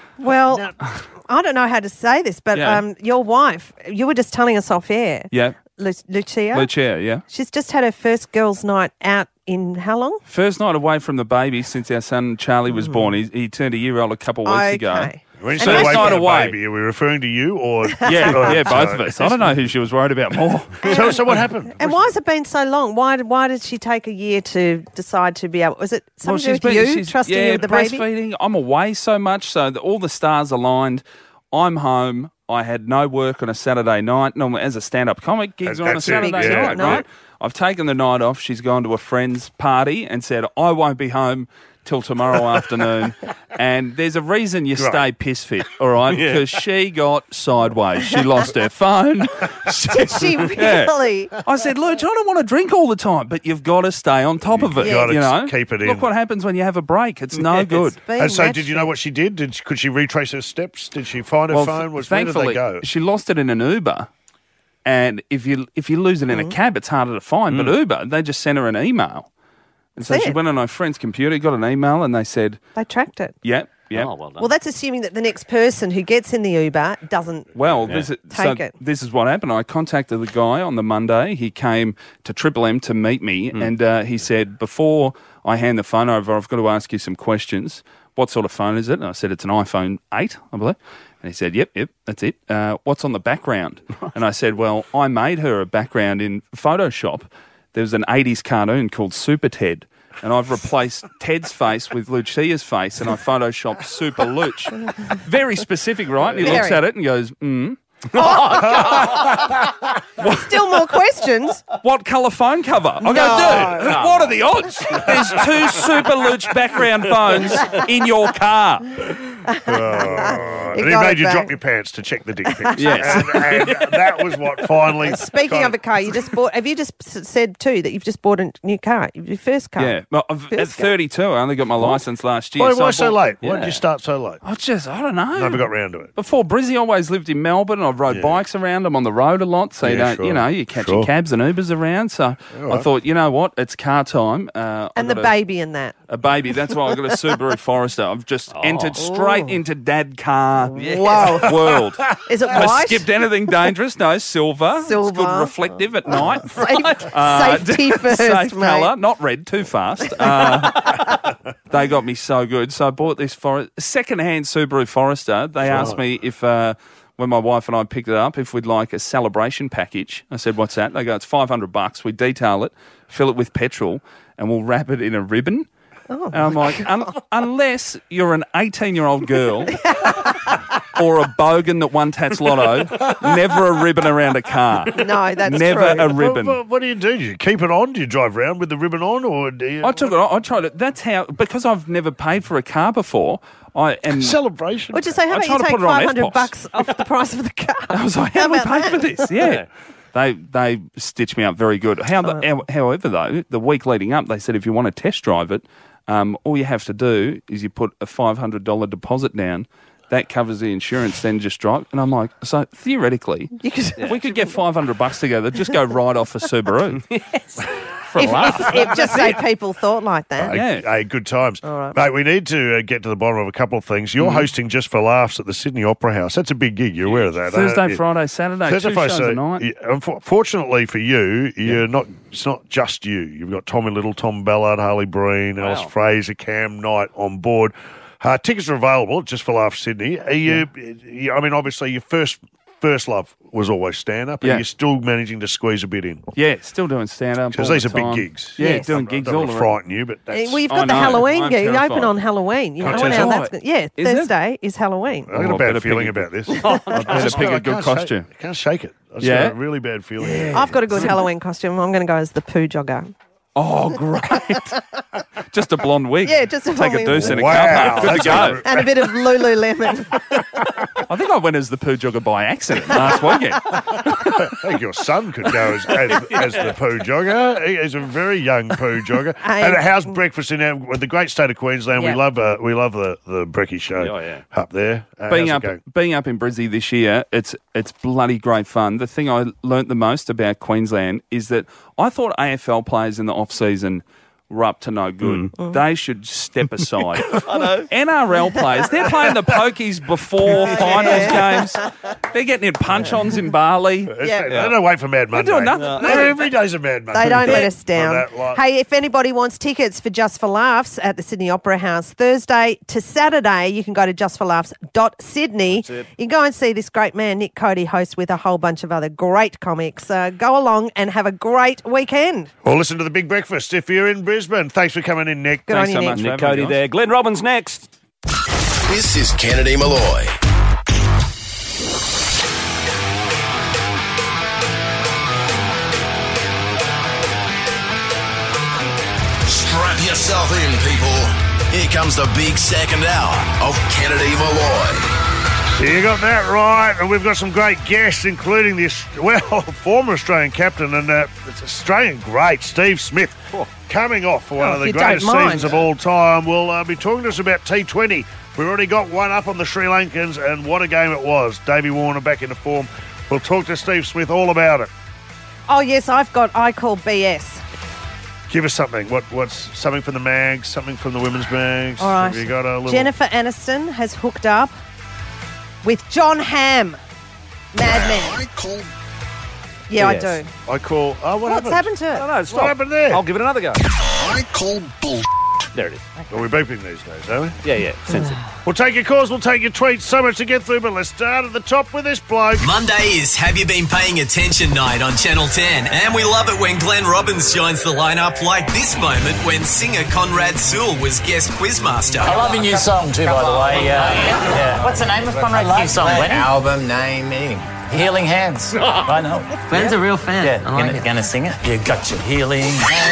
Well, I don't know how to say this, but your wife, you were just telling us off air. Yeah. Lucia, yeah. She's just had her first girls' night out in how long? First night away from the baby since our son Charlie was born. He turned a year old a couple of weeks ago. When you say away from the baby, are we referring to you or... Yeah, both of us. I don't know who she was worried about more. So what happened? And why has it been so long? Why did she take a year to decide to be able... Was it something to do with you, trusting you with the baby? Breastfeeding. I'm away so much, so all the stars aligned. I'm home. I had no work on a Saturday night. Normally, as a stand-up comic, gigs are on a Saturday night. Right? I've taken the night off. She's gone to a friend's party and said, I won't be home till tomorrow afternoon. And there's a reason you stay piss fit, all right? Because she got sideways. She lost her phone. Did she really? I said, Luch, I don't want to drink all the time, but you've got to stay on top of it. You've got to keep it in. Look what happens when you have a break. It's no good. And so did you know what she did? Could she retrace her steps? Did she find her phone? Where did they go? She lost it in an Uber. And if you lose it in a cab, it's harder to find. But Uber, they just sent her an email. And so she went on her friend's computer, got an email, and they said... They tracked it. Yeah. Oh, well done. Well, that's assuming that the next person who gets in the Uber doesn't take it. This is what happened. I contacted the guy on the Monday. He came to Triple M to meet me, and he said, before I hand the phone over, I've got to ask you some questions. What sort of phone is it? And I said, it's an iPhone 8, I believe. And he said, yep, that's it. What's on the background? And I said, well, I made her a background in Photoshop. There was an 80s cartoon called Super Ted, and I've replaced Ted's face with Lucia's face, and I photoshopped Super Luch. Very specific, right? And he looks at it and goes, Still more questions. What colour phone cover? I go, dude, what are the odds? There's 2 Super Luch background phones in your car. And he made you drop your pants to check the dick pics. Yes. And that was what finally... Speaking of a car, have you just said too that you've just bought a new car, your first car? Yeah. Well, at 32, I only got my licence last year. Why so late? Why did you start so late? I don't know. Never got round to it. Before Brizzy, I always lived in Melbourne. I rode bikes around. I'm on the road a lot, so you catch your cabs and Ubers around. So I thought, you know what, it's car time. And the baby in that. A baby. That's why I got a Subaru Forester. I've just entered straight into dad car world. Is it white? I skipped anything dangerous. No, silver. It's good reflective at night. Safety first, safe mate. colour, not red too fast. They got me so good. So I bought this second-hand Subaru Forester. They asked me if... when my wife and I picked it up, if we'd like a celebration package. I said, what's that? They go, it's $500. We detail it, fill it with petrol, and we'll wrap it in a ribbon. And I'm like, unless you're an 18-year-old girl or a bogan that won Tats Lotto, never a ribbon around a car. No, that's never true. a ribbon. What do you do? Do you keep it on? Do you drive around with the ribbon on? Or do you... I took it on. I tried it. That's how, because I've never paid for a car before, celebration. Would you say, how about you take $500 off the price of the car? I was like, how do we pay for this? Yeah. They stitched me up very good. However, though, the week leading up, they said if you want to test drive it, all you have to do is you put a $500 deposit down. That covers the insurance, then just drive. And I'm like, so theoretically, we could get $500 together, just go right off a Subaru. Yes. For a laugh. If just say people thought like that. Hey, good times. All right. Mate, we need to get to the bottom of a couple of things. You're hosting Just for Laughs at the Sydney Opera House. That's a big gig. You're aware of that? Thursday, Friday, Saturday, Thursday, 2 Friday, shows a night. Fortunately for you, it's not just you. You've got Tommy Little, Tom Ballard, Harley Breen, Alice Fraser, Cam Knight on board. Tickets are available at Just for Laughs Sydney. I mean, obviously, your first first love was always stand-up, and you're still managing to squeeze a bit in. Yeah, still doing stand-up. Because these are big gigs. Yeah, Yes. doing gigs all Don't around. frighten you, but that's... Well, you've got the Halloween gig. You terrified. open on Halloween. You know Contest. how that's good. Yeah, Is it? Thursday is Halloween. I've got a bad feeling about this. I better pick a good costume. I can't shake it. I've Yeah? got a really bad feeling. I've got a good Halloween costume. I'm going to go as the poo jogger. Oh, great. Just a blonde wig. Yeah, just a Take a blonde deuce wig. in a cup. Good to go. And a bit of Lululemon. I think I went as the poo jogger by accident last weekend. I think your son could go as the poo jogger. He's a very young poo jogger. And how's breakfast in the great state of Queensland? Yeah. We love the Brekkie show up there. Being How's it going? being up in Brizzy this year, it's bloody great fun. The thing I learnt the most about Queensland is that I thought AFL players in the off-season were up to no good. They should step aside. I know. NRL players, they're playing the pokies before finals games. They're getting in punch-ons in Bali. They don't wait for Mad Monday. They're doing nothing. Every day's a Mad Monday. They don't let us down. On that lot. Hey, if anybody wants tickets for Just for Laughs at the Sydney Opera House Thursday to Saturday, you can go to justforlaughs.sydney. You can go and see this great man, Nick Cody, host with a whole bunch of other great comics. Go along and have a great weekend. Or listen to The Big Breakfast if you're in Brisbane. Thanks for coming in, Nick. Good Thanks on so you, much Nick. for Nick having Cody me, there. Glenn Robbins next. This is Kennedy Malloy. Strap yourself in, people. Here comes the big second hour of Kennedy Malloy. You got that right, and we've got some great guests, including this, former Australian captain and it's Australian great, Steve Smith, coming off for one of the greatest seasons of all time. We'll be talking to us about T20. We've already got one up on the Sri Lankans, and what a game it was. Davey Warner back into form. We'll talk to Steve Smith all about it. Oh, yes, I call BS. Give us something. What's something from the mags, something from the women's mags? All right. Have you got a little... Jennifer Aniston has hooked up with John Hamm. Madman. Yeah, I do. I call... Oh, What's happened to it? I don't know. Stop. What happened there? I'll give it another go. I call bull. There it is. Are we beeping these days, are we? Yeah. Sensitive. We'll take your calls, we'll take your tweets. So much to get through, but let's start at the top with this bloke. Monday is Have You Been Paying Attention night on Channel 10. And we love it when Glenn Robbins joins the lineup, like this moment when singer Conrad Sewell was guest quizmaster. I love your new song too, by the way. Yeah. What's the name of Conrad's new song, Glenn? Album name. Healing Hands. I know. Glenn's a real fan. Yeah, you're gonna sing it? You got your healing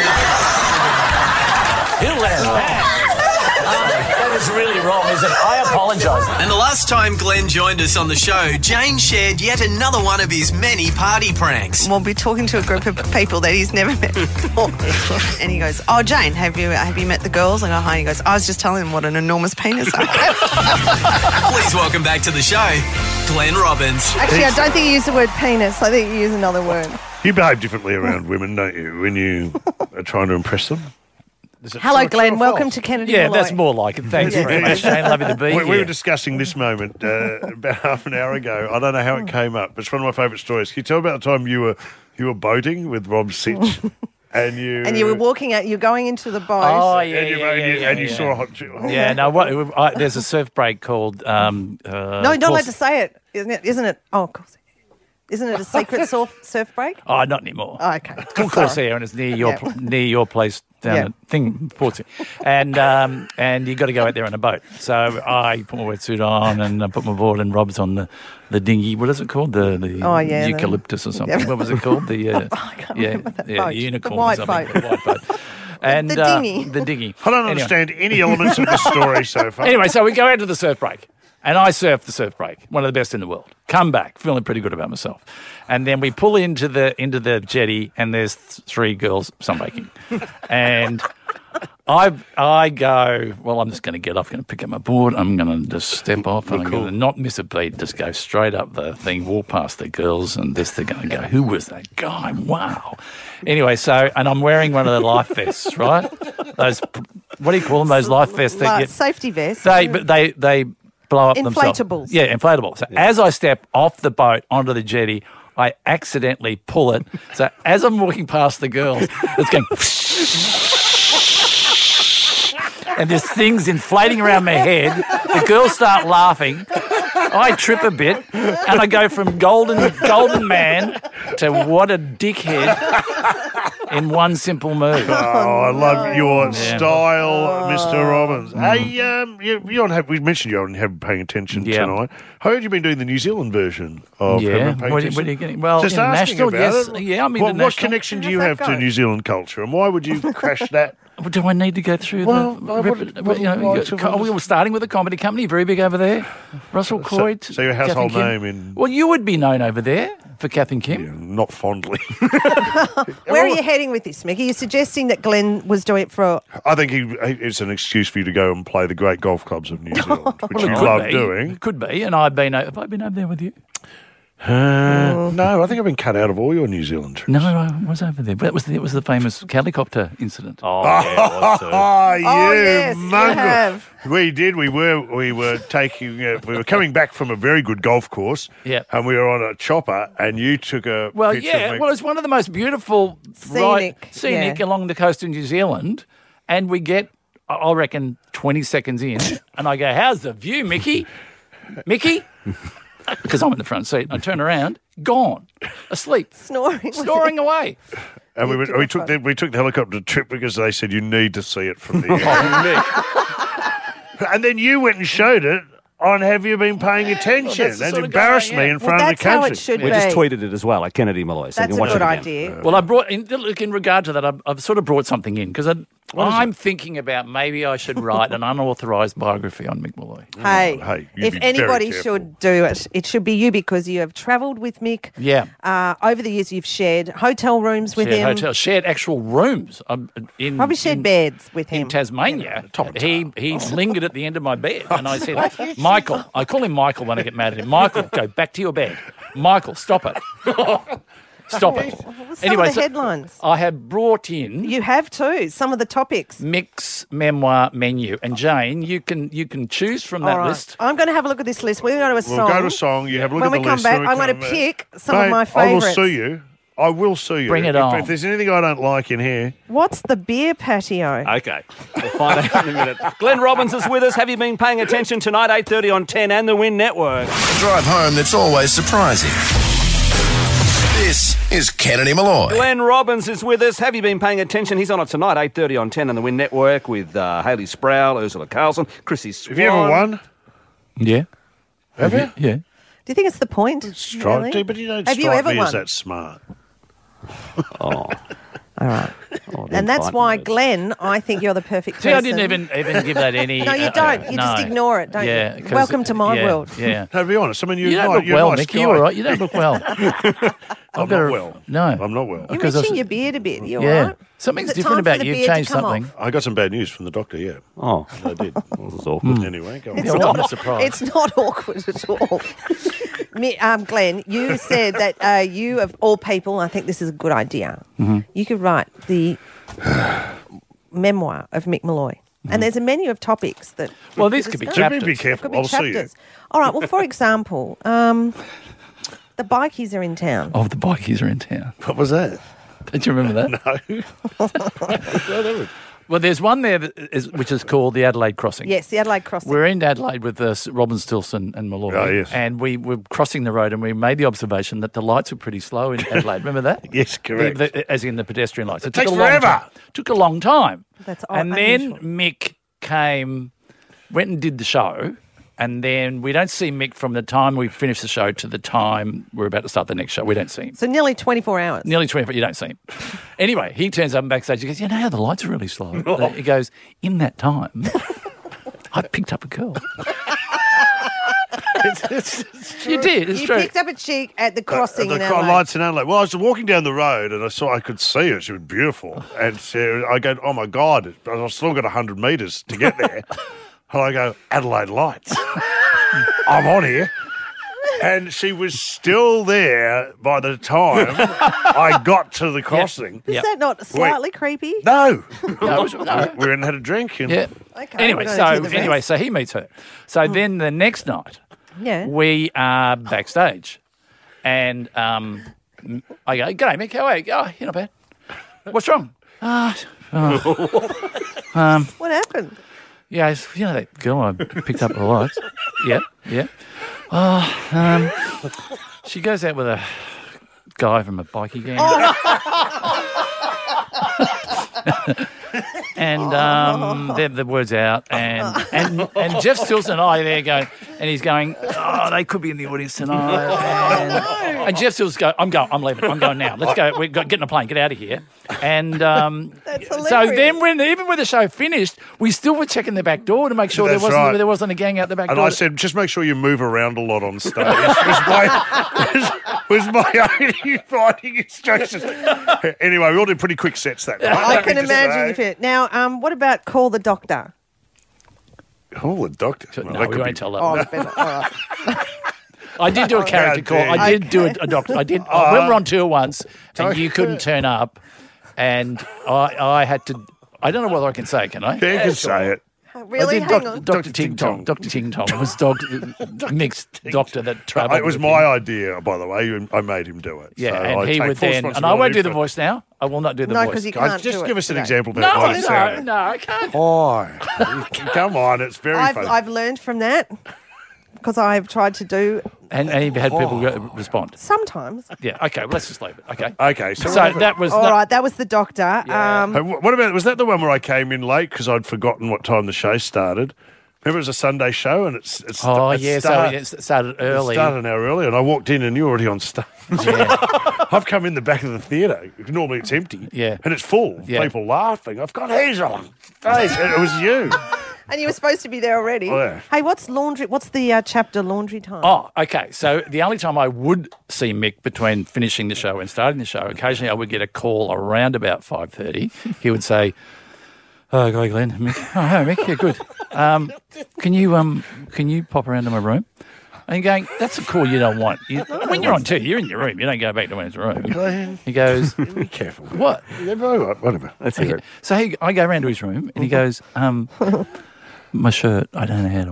hands. Healing hands. That was really wrong, isn't it? I apologise. And the last time Glenn joined us on the show, Jane shared yet another one of his many party pranks. We'll be talking to a group of people that he's never met before. And he goes, "Oh, Jane, have you met the girls?" I go, "Hi." He goes, "I was just telling them what an enormous penis I have." Please welcome back to the show, Glenn Robbins. Actually, I don't think you use the word penis. I think you use another word. You behave differently around women, don't you, when you are trying to impress them? Hello, Glenn. Welcome to Kennedy Yeah, Malloy. that's more like it. Thanks very much, Shane. Lovely to be We here. were discussing this moment about half an hour ago. I don't know how it came up, but it's one of my favourite stories. Can you tell about the time you were boating with Rob Sitch? And you were walking out, you're going into the boat. Oh, and you saw a hot... Yeah, no, there's a surf break called... no, you're not allowed to say it, isn't it? Oh, of course. Isn't it a secret surf break? Oh, not anymore. Oh, okay. It's called Corsair, and it's near your place down at Portsea. And you got to go out there on a boat. So I put my wetsuit on and I put my board, and Rob's on the dinghy. What is it called? The eucalyptus or something. What was it called? The I can't remember that boat. Unicorn. The white or something. boat. The white boat. And the dinghy. The dinghy. I don't understand any elements of the story so far. Anyway, so we go out to the surf break. And I surf the surf break, one of the best in the world. Come back, feeling pretty good about myself. And then we pull into the jetty, and there's three girls sunbaking. And I go, well, I'm just going to get off, going to pick up my board. I'm going to just step off, and I'm going to not miss a beat, just go straight up the thing, walk past the girls, and they're going to go, who was that guy? Wow. Anyway, and I'm wearing one of the life vests, right? Those, what do you call them? Those life vests that get safety vests. They blow up themselves. Inflatables. Yeah, inflatable. So as I step off the boat onto the jetty, I accidentally pull it. So as I'm walking past the girls, it's going... and this thing's inflating around my head. The girls start laughing. I trip a bit, and I go from golden man to what a dickhead in one simple move. Oh, I love your style, Mr. Robbins. Hey, we mentioned you're on paying attention tonight. How have you been doing the New Zealand version of Paying What Attention? are you getting? Well, Just asking international, about yes. it. Yeah, I'm What international. connection do you have to New Zealand culture, and why would you crash that? Do I need to go through we were starting with a comedy company, very big over there. Russell Coit. So your household name in... Well, you would be known over there for Kath and Kim. Yeah, not fondly. Where are you heading with this, Mick? Are you suggesting that Glenn was doing it for... I think it's an excuse for you to go and play the great golf clubs of New Zealand, which you love doing. Could be, and have I been over there with you? No, I think I've been cut out of all your New Zealand trips. No, I was over there. It was the famous helicopter incident. Oh, yes, mongrel. you have. We did. We were taking. We were coming back from a very good golf course. Yeah. And we were on a chopper, and you took a Well, picture of yeah. me. Well, it's one of the most beautiful scenic along the coast of New Zealand, and we get, I reckon, 20 seconds in, and I go, "How's the view, Mickey? Mickey?" Because I'm in the front seat. And I turn around, gone, asleep, snoring away. And we took the helicopter trip because they said you need to see it from the air. And then you went and showed it on Have You Been Paying Attention and embarrassed me in front of the country. We just tweeted it as well at Kennedy Malloy. So That's you can a watch good it again. idea. Well, I brought in regard to that. I've sort of brought something in because I'm thinking about maybe I should write an unauthorised biography on Mick Malloy. Hey, if anybody should do it, it should be you because you have travelled with Mick. Yeah. Over the years, you've shared hotel rooms with him. Shared actual rooms. Probably shared beds with him. In Tasmania. He lingered at the end of my bed. And I said, Michael, I call him Michael when I get mad at him. Michael, go back to your bed. Michael, stop it. Stop it. Some of the headlines. I have brought in... You have too, some of the topics. Mick's memoir menu. And Jane, you can choose from that list. I'm going to have a look at this list. We're going to a song. We'll go to a song. You have a look at the list. When we come back, I'm going to pick some of my favourites. I will sue you. I will sue you. Bring it on. If there's anything I don't like in here... What's the beer patio? Okay. We'll find out in a minute. Glenn Robbins is with us. Have you been paying attention tonight, 8:30 on 10 and the Win Network? A drive home that's always surprising. This is Kennedy Malloy. Glenn Robbins is with us. Have you been paying attention? He's on it tonight, 8:30 on 10 on the Win Network with Hayley Sproul, Ursula Carlson, Chrissy Swan. Have you ever won? Yeah. Have you? Yeah. Do you think it's the point? Really? But you don't Have you strike ever me won? as that smart. Oh. All right. And that's why, Glenn, I think you're the perfect person. See, I didn't even give that any... No, you don't. You just ignore it, don't you? Welcome to my world. Yeah. No, to be honest, I mean, You don't look well, Mick. You all right? You don't look well. I'm not well. No. I'm not well. You're itching your beard a bit. You all right? Something's Is it different time about for the you. beard to Changed come something. off? I got some bad news from the doctor, yeah. Oh. I did. That was awkward. Anyway, go on. It's what a surprise. It's not awkward at all. Glenn, you said that you, of all people, I think this is a good idea. Mm-hmm. You could write the memoir of Mick Malloy. And there's a menu of topics that... Well, these could be chapters. Be careful. Could be I'll see you. chapters. All right, well, for example, the bikies are in town. Oh, the bikies are in town. What was that? Don't you remember that? No. Well, there's one there which is called the Adelaide Crossing. Yes, the Adelaide Crossing. We're in Adelaide with Robin Stilson and Malloy. Oh, yes. And we were crossing the road and we made the observation that the lights were pretty slow in Adelaide. Remember that? Yes, correct. As in the pedestrian lights. It takes took a long forever. time. Took a long time. That's And unusual. then Mick went and did the show. And then we don't see Mick from the time we finish the show to the time we're about to start the next show. We don't see him. So nearly 24 hours. Nearly 24, you don't see him. Anyway, he turns up backstage. He goes, you know how the lights are really slow? He goes, in that time, I picked up a girl. You did, it's You true. picked up a chick at the crossing in the LA. lights in Adelaide. Well, I was walking down the road and I could see her. She was beautiful. And so I go, oh, my God, I've still got 100 metres to get there. And I go, Adelaide lights. I'm on here. And she was still there by the time I got to the crossing. Is that not slightly creepy? No. No. We went and had a drink. And Yeah. Okay, Anyway, we're gonna do the rest. so he meets her. So then the next night, Yeah. we are backstage. And I go, g'day, Mick, how are you? Oh, you're not bad. What's wrong? What happened? Yeah, you know that girl I picked up the lights? Yeah. She goes out with a guy from a bikie gang. And the word's out, and Jeff Stilson and I are there going, and he's going, oh, they could be in the audience tonight. And Jeff Stilson goes, I'm leaving, I'm going now. Let's go. We're getting a plane, get out of here. And so then, when the show finished, we still were checking the back door to make sure there wasn't a gang out the back door. And I said, just make sure you move around a lot on stage. was my only writing instructions. Anyway, we all did pretty quick sets that night. I can imagine if it. Now, what about Call the Doctor? Call the Doctor? No, we won't tell that. Oh, better. All right. I did do a character call. I did do a doctor. I did. We were on tour once, and you couldn't turn up, and I had to. I don't know whether I can say it. Can I? Yeah, you can say it. Really? Hang on. Dr. Ting Tong. Dr. Ting Tong was mixed doctor that travelled. It was my idea, by the way. I made him do it. Yeah, so and he would then. And I won't do the voice now. I will not do the voice. No, because you can't Just do give it us an today. example of what it sounded. No, I can't. Oh, come on, it's very funny. I've learned from that because I've tried to do. And you've had people respond. Sometimes. Yeah. Okay. Well, let's just leave it. Okay. Okay. So that was all right. That was the doctor. Yeah. What about, was that the one where I came in late because I'd forgotten what time the show started? Remember, it was a Sunday show and it started early. It started an hour early, and I walked in and you were already on stage. Yeah. I've come in the back of the theatre. Normally it's empty. Yeah. And it's full. Yeah. People laughing. I've got haze on. It was you. And you were supposed to be there already. Oh, yeah. Hey, what's the chapter laundry time? Oh, okay. So the only time I would see Mick between finishing the show and starting the show, occasionally I would get a call around about 5:30. He would say, "Oh, hi, Glenn, Mick. Oh, hi, Mick. Yeah, good. Can you pop around to my room?" And you're going, that's a call you don't want. When you're on tour, you're in your room. You don't go back to one's room. Glenn. He goes, be careful. What? Whatever. Let's hear it. So I go around to his room and he goes, my shirt, I don't know how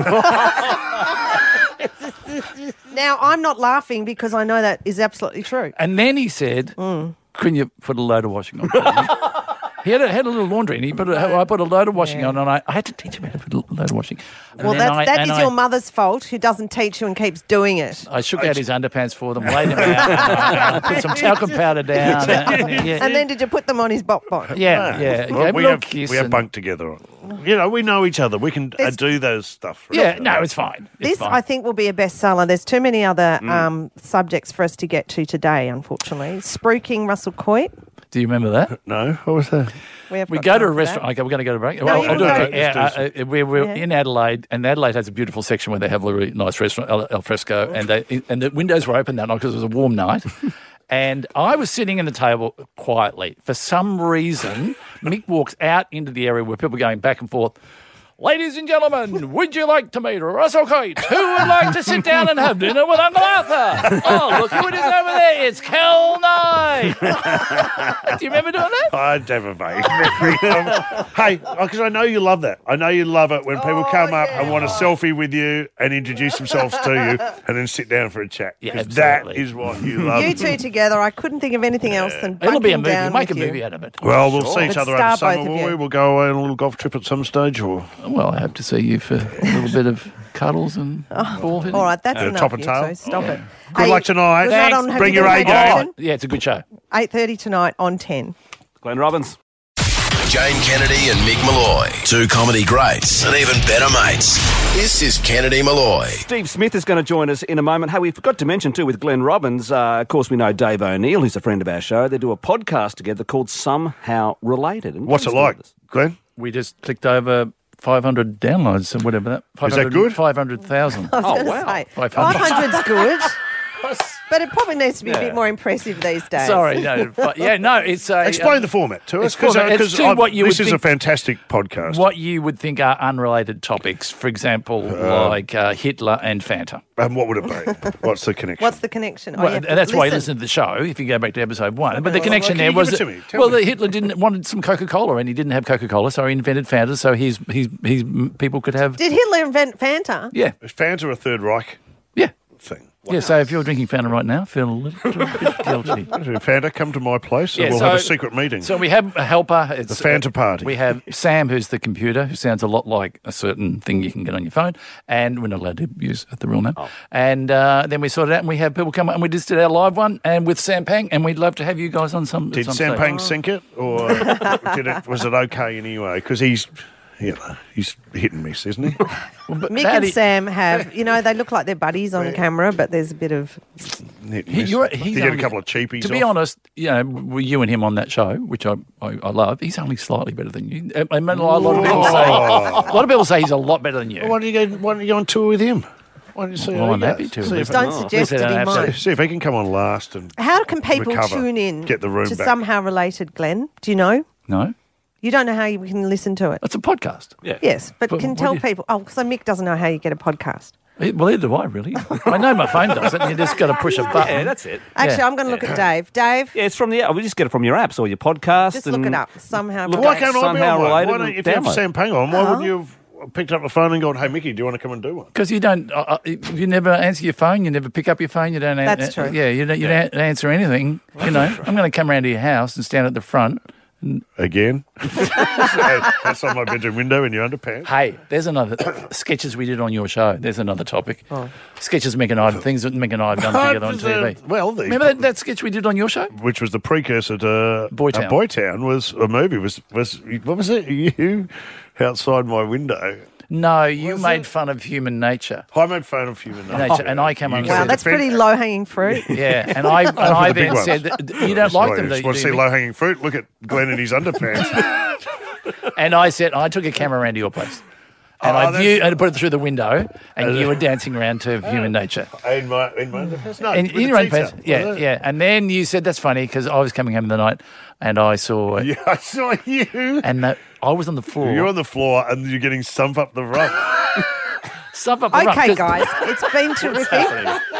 to iron. Now, I'm not laughing because I know that is absolutely true. And then he said, can you put a load of washing on for me? He had a little laundry and I put a load of washing on and I had to teach him how to put a load of washing. And well, that is your mother's fault who doesn't teach you and keeps doing it. I shook out his underpants for them, laid them out, put some talcum powder down. And then did you put them on his bop? Yeah. Well, we have bunked together. You know, we know each other. We can do those stuff. Right? Yeah, no, it's fine. This, I think, will be a bestseller. There's too many other subjects for us to get to today, unfortunately. Spruiking Russell Coit. Do you remember that? No. What was that? We go to a restaurant. Okay, we're going to go to break. No, I'll do it. We're in Adelaide, and Adelaide has a beautiful section where they have a really nice restaurant, al fresco, and the windows were open that night because it was a warm night. And I was sitting at the table quietly. For some reason, Mick walks out into the area where people are going back and forth. Ladies and gentlemen, would you like to meet Russell Coit? Who would like to sit down and have dinner with Uncle Arthur? Oh, look who it is over there. It's Kel Nye. Do you remember doing that? I never, mate. Hey, because I know you love that. I know you love it when people come up and want a selfie with you and introduce themselves to you and then sit down for a chat. Yeah, that is what you love. You two together, I couldn't think of anything else than It'll be a bunking movie. down Make a with movie you. out of it. Well, we'll see each other over Star summer, both of will we? you. We'll go away on a little golf trip at some stage, or... Well, I hope to see you for a little bit of cuddles and ball hitting. All right, that's enough, top and you tail. two. Stop it. Good luck tonight. good night on- have Bring you your got A a game. vacation? Yeah, it's a good show. 8:30 tonight on 10. Glenn Robbins. Jane Kennedy and Mick Malloy. Two comedy greats and even better mates. This is Kennedy Malloy. Steve Smith is going to join us in a moment. Hey, we forgot to mention too with Glenn Robbins, of course we know Dave O'Neill, who's a friend of our show. They do a podcast together called Somehow Related. And What's it like, Glenn? We just clicked over 500 downloads and whatever that. Is that good? 500,000. I was going to say, 500's good, but it probably needs to be a bit more impressive these days. Sorry, no. It's a... Explain the format to us, It's to what you this would is a think- fantastic podcast. What you would think are unrelated topics. For example, like Hitler and Fanta. And what would it be? What's the connection? What's the connection? Oh, Well, you have to that's why you listen. listen to the show, if you go back to episode 1. But the connection Can there you was... give it to me? Tell me. Well, Hitler wanted some Coca-Cola, and he didn't have Coca-Cola, so he invented Fanta, so his people could have... Did Hitler invent Fanta? Yeah. Is Fanta a Third Reich Yeah. thing? Yeah, so if you're drinking Fanta right now, feel a little bit guilty. Fanta, come to my place and Yeah, we'll so- have a secret meeting. So we have a helper. It's The Fanta party. We have Sam, who's the computer, who sounds a lot like a certain thing you can get on your phone, and we're not allowed to use the real name. And then we sort it out, and we have people come up, and we just did our live one, and with Sam Pang, and we'd love to have you guys on some. Did some Sam stage. Pang sink it, or was it okay anyway? Because he's hit and miss, isn't he? Mick and Sam have, they look like they're buddies on camera, but there's a bit of. He's He's get a only- couple of cheapies. To be off. honest, with you and him on that show, which I love, he's only slightly better than you. I mean, a lot of people say he's a lot better than you. Well, why don't you go on tour with him? Why don't you see? Well, how I'm he happy goes? to. See if- Don't suggest that he might. See if he can come on last and. How can people recover, tune in get the room to back. Somehow Related, Glenn? Do you know? No. You don't know how you can listen to it? It's a podcast. Yeah. Yes, but But can what tell do you- people. Oh, so Mick doesn't know how you get a podcast. Well, either do I, really. I know my phone does it. You just got to push a button. Yeah, that's it. Actually, I'm going to look at Dave. Dave, Yeah, it's from the. We just get it from your apps or your podcast. just look it up. Somehow. Look Why up can't I be Somehow on one? Related Why don't, and if you have download. Sam Pang on, why wouldn't you have picked up the phone and gone, "Hey, Mickey, do you want to come and do one?" Because you don't, you never answer your phone. You never pick up your phone. You don't. That's true. Yeah, you don't answer anything. I'm going to come round to your house and stand at the front. Again? That's on my bedroom window in your underpants. Hey, there's another sketches we did on your show. There's another topic. Sketches Mick and I, things that Mick and I have done together on TV. Well, Remember that sketch we did on your show? Which was the precursor to Boytown. Boytown was a movie. Was what was it? You outside my window. No, you made fun of human nature. I made fun of human nature. And I came on and Wow, said, that's pretty low hanging fruit. yeah, and I the big then ones. said, that you don't like them, do Want to see you? low hanging fruit? Look at Glenn in his underpants. And I said, I took a camera around to your place. And I put it through the window, and you were dancing around to human nature. In my underpants? No, In with the your own teeth pants, out, yeah, wasn't it? yeah. And then you said that's funny because I was coming home in the night, and I saw, Yeah, I saw you. and I was on the floor. You're on the floor and you're getting sump up the rump. Sump up the rump, Okay, 'cause- guys, it's been terrific.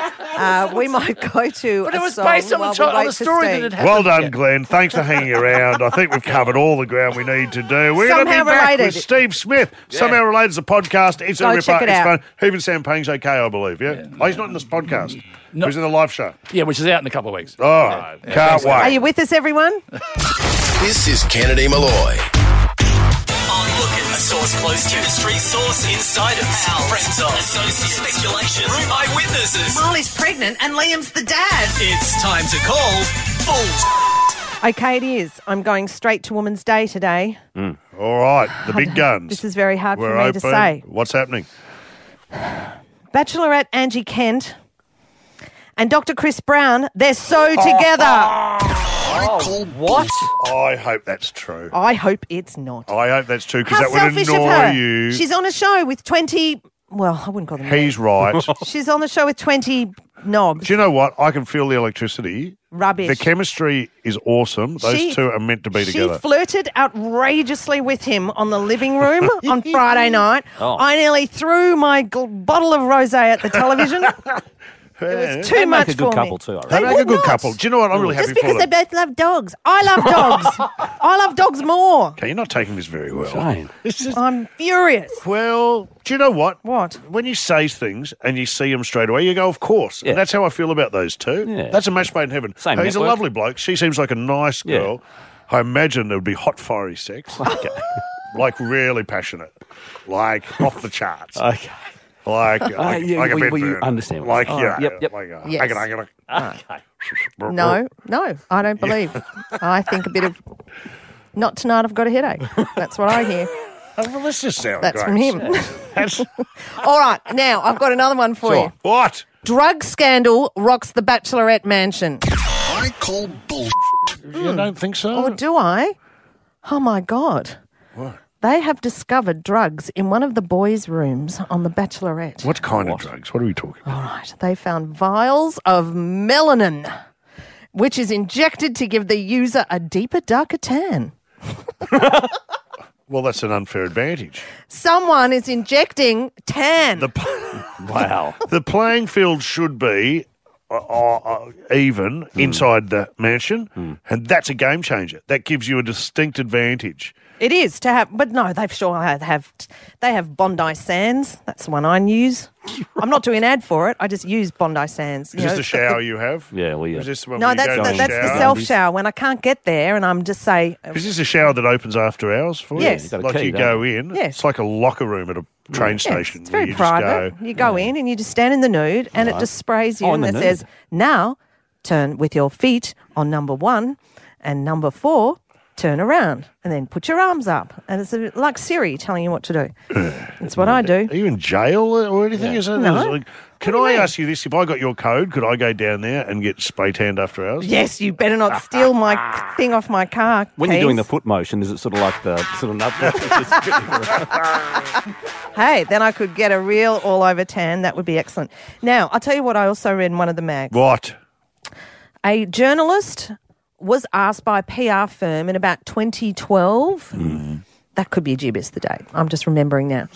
We might go to. But it a was song based on while the we wait for story that Steve. had happened. Well done, Glenn. Thanks for hanging around. I think we've covered all the ground we need to do. We're going to Somehow be back Related. with Steve Smith. Somehow Related is a podcast. It's Go a ripper. check it It's out. fun. Even Sam Pang's okay, I believe. Yeah. Oh, he's not in this podcast. No. He's in the live show. Yeah, which is out in a couple of weeks. Oh, can't Are wait. you with us, everyone? This is Kennedy Malloy. Onlookers, a source close to history, source insiders, friends of, associates, speculation, room eyewitnesses. Molly's pregnant and Liam's the dad. It's time to call bull. Okay, it is. I'm going straight to Women's Day today. All right, the big guns. This is very hard We're for me open. to say. What's happening? Bachelorette Angie Kent and Dr. Chris Brown, they're so together. What? I hope that's true. I hope it's not. I hope that's true because How that would selfish of annoy her. you. She's on a show with 20... Well, I wouldn't call them He's men. right. She's on the show with 20 knobs. Do you know what? I can feel the electricity. Rubbish. The chemistry is awesome. Those She- two are meant to be She together. flirted outrageously with him on the living room on Friday night. Oh. I nearly threw my bottle of rosé at the television. It was too They much make a good for couple me. too, I reckon. They make a would good not. couple. Do you know what? I'm really happy Just because for they them. both love dogs. I love dogs. I love dogs more. Okay, you're not taking this very well. Shane. It's just, I'm furious. well, do you know what? What? When you say things and you see them straight away, you go, of course. Yeah. And that's how I feel about those two. Yeah. That's a match made in heaven. Same He's network. a lovely bloke. She seems like a nice Yeah. girl. I imagine there would be hot, fiery sex. Okay. Like really passionate. Like off the charts. Okay. Like yeah, like a bed you burn. understand what Like, I'm yeah. saying. Yep. Like, Yes. Okay. No, I don't believe. I think a bit of, not tonight, I've got a headache. That's what I hear. Well, this just sounds That's great. from him. That's, All right, now I've got another one for you. what? Drug scandal rocks the Bachelorette mansion. I call bull. You don't think so? Or do I? Oh, my God. What? They have discovered drugs in one of the boys' rooms on the Bachelorette. What kind of drugs? What are we talking about? All right. They found vials of melanin, which is injected to give the user a deeper, darker tan. Well, that's an unfair advantage. Someone is injecting tan. Wow. The playing field should be even inside the mansion, and that's a game changer. That gives you a distinct advantage. It is to have, but no, they have Bondi Sands. That's the one I use. I'm not doing an ad for it. I just use Bondi Sands. Is this the shower you have? Yeah, well, yeah. Is this when No, you that's go to the self shower. When I can't get there, and I'm just Is this a shower that opens after hours for Yes. you? You've got a Like key, you don't go you? in. Yes. It's like a locker room at a train station. It's where very you just private. go- You go in and you just stand in the nude, and it just sprays you, Oh, and in it the says, nude. "Now turn with your feet on number 1, and number 4." Turn around and then put your arms up. And it's like Siri telling you what to do. That's what I do. Are you in jail or anything? Is it? No. Is it like, can I ask you this? If I got your code, could I go down there and get spray tanned after hours? Yes, you better not steal my thing off my car. When you're doing the Keys. foot motion, is it sort of like the sort of nut? Hey, then I could get a real all-over tan. That would be excellent. Now, I'll tell you what I also read in one of the mags. What? A journalist was asked by a PR firm in about 2012. That could be a gibbous, the date. I'm just remembering now.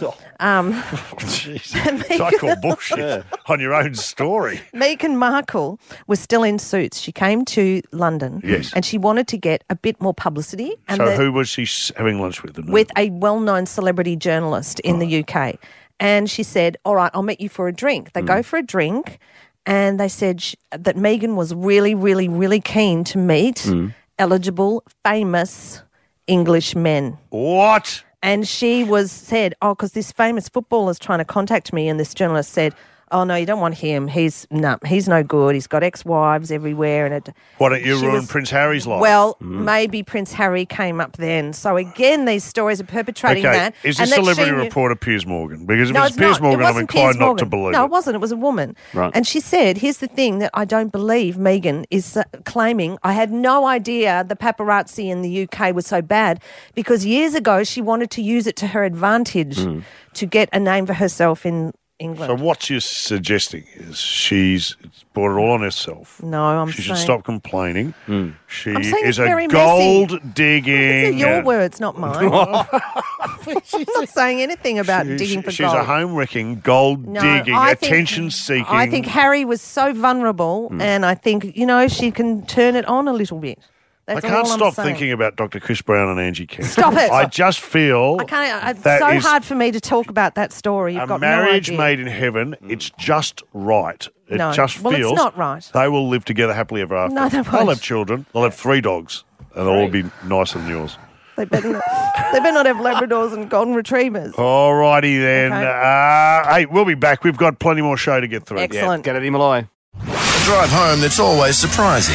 Jeez. I call bullshit on your own story. Meghan Markle was still in suits. She came to London Yes. and she wanted to get a bit more publicity. And So who was she having lunch with? with a well-known celebrity journalist in the UK. And she said, all right, I'll meet you for a drink. They go for a drink, and they said that Meghan was really, really, really keen to meet eligible, famous English men. What? And she said, because this famous footballer's trying to contact me, and this journalist said, oh, no, you don't want him. He's no good. He's got ex-wives everywhere. And Why don't you she ruin was- Prince Harry's life? Well, maybe Prince Harry came up then. So again, these stories are perpetrating okay. that. Is and this that celebrity she knew- reporter Piers Morgan? Because if No, it's Piers not. Morgan, It I'm wasn't inclined Piers not Morgan. to believe No, it. it wasn't. It was a woman. Right. And she said, here's the thing that I don't believe Meghan is claiming. I had no idea the paparazzi in the UK was so bad, because years ago she wanted to use it to her advantage to get a name for herself in England. So what you're suggesting is she's brought it all on herself. No, I'm She saying... should stop complaining. She I'm saying is it's very a messy. gold digging. These are your words, not mine. I'm not saying anything about digging for she's gold. a home wrecking, gold No, digging, I think- attention seeking. I think Harry was so vulnerable, and I think, she can turn it on a little bit. I That's can't all I'm stop saying. thinking about Dr. Chris Brown and Angie Kemp. Stop it. I just feel I can't. It's that so is hard for me to talk about that story. You've a got marriage no idea. made in heaven. It's just right. It No. just Well, it's feels not right. They will live together happily ever after. No, they They'll won't. have children. They'll have 3 dogs, and they'll all be nicer than yours. They better not have Labradors and golden retrievers. All righty then. Okay. Hey, we'll be back. We've got plenty more show to get through. Excellent. Get it, Malloy. A drive home that's always surprising.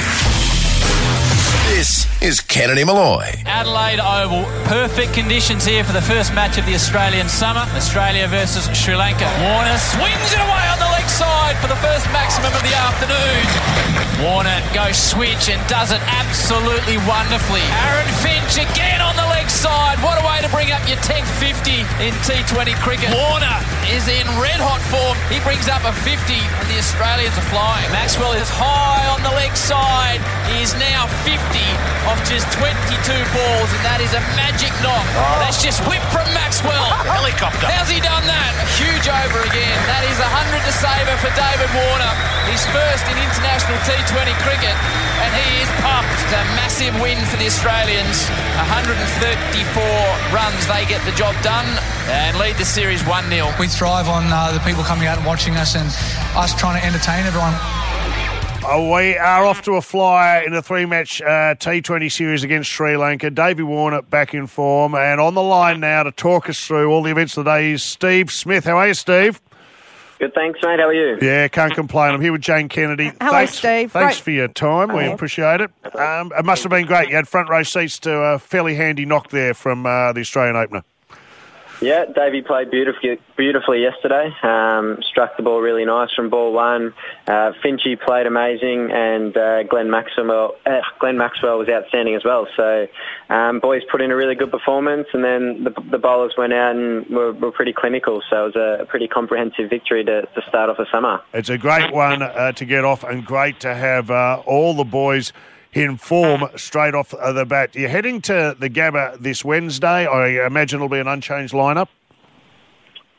This is Kennedy Malloy. Adelaide Oval, perfect conditions here for the first match of the Australian summer. Australia versus Sri Lanka. Warner swings it away on the leg side for the first maximum of the afternoon. Warner goes switch and does it absolutely wonderfully. Aaron Finch again on the leg side. What a way to bring up your 10th 50 in T20 cricket. Warner is in red hot form. He brings up a 50 and the Australians are flying. Maxwell is high on the leg side. He is now 50 off just 22 balls, and that is a magic knock. That's just whipped from Maxwell. Helicopter. How's he done that? A huge over again. That is 100 to saver for David Warner. His first in international T20 cricket, and he is pumped. It's a massive win for the Australians. 134 runs, they get the job done and lead the series 1-0. We thrive on the people coming out and watching us, and us trying to entertain everyone. We are off to a flyer in a 3-match T20 series against Sri Lanka. Davey Warner back in form, and on the line now to talk us through all the events of the day is Steve Smith. How are you, Steve? Good, thanks, mate. How are you? Yeah, can't complain. I'm here with Jane Kennedy. Hello, Steve. Thanks Great. for your time. We appreciate it. It must have been great. You had front row seats to a fairly handy knock there from the Australian opener. Yeah, Davey played beautifully yesterday. Struck the ball really nice from ball one. Finchie played amazing, and Glenn Maxwell was outstanding as well. So boys put in a really good performance, and then the bowlers went out and were pretty clinical. So it was a pretty comprehensive victory to start off the summer. It's a great one to get off, and great to have all the boys in form straight off the bat. You're heading to the Gabba this Wednesday. I imagine it'll be an unchanged lineup.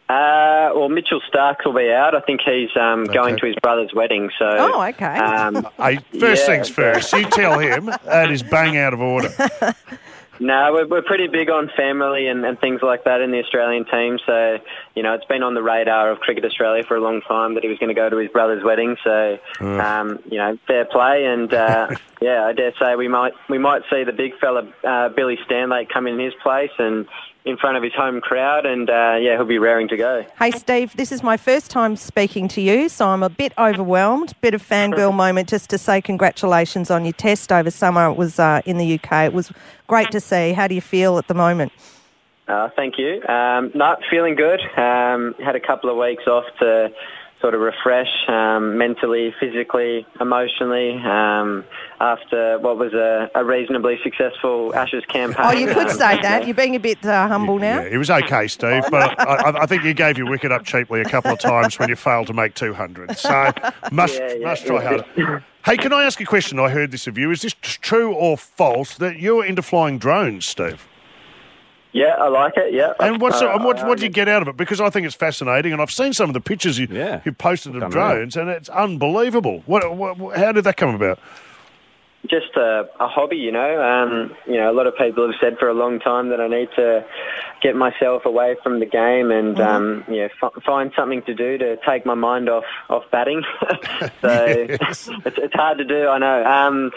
Well, Mitchell Starks will be out. I think he's going to his brother's wedding. So. Oh, okay. Hey, first things first. You tell him that is bang out of order. No, we're pretty big on family and things like that in the Australian team. So, it's been on the radar of Cricket Australia for a long time that he was going to go to his brother's wedding. So, fair play. And, I dare say we might see the big fella, Billy Stanlake, come in his place and in front of his home crowd. And, he'll be raring to go. Hey, Steve, this is my first time speaking to you, so I'm a bit overwhelmed. Bit of fangirl moment just to say congratulations on your test over summer. It was in the UK. It was great to see. How do you feel at the moment? Thank you. Feeling good. Had a couple of weeks off to sort of refresh mentally, physically, emotionally after what was a reasonably successful Ashes campaign. Oh, you could say that. You're being a bit humble now. Yeah, it was okay, Steve, but I think you gave your wicket up cheaply a couple of times when you failed to make 200. So must try harder. Hey, can I ask a question? I heard this of you. Is this true or false that you're into flying drones, Steve? Yeah, I like it, yeah. And what do you get out of it? Because I think it's fascinating, and I've seen some of the pictures you've posted of drones, and it's unbelievable. How did that come about? Just a hobby, a lot of people have said for a long time that I need to get myself away from the game and find something to do to take my mind off batting. So it's hard to do, I know.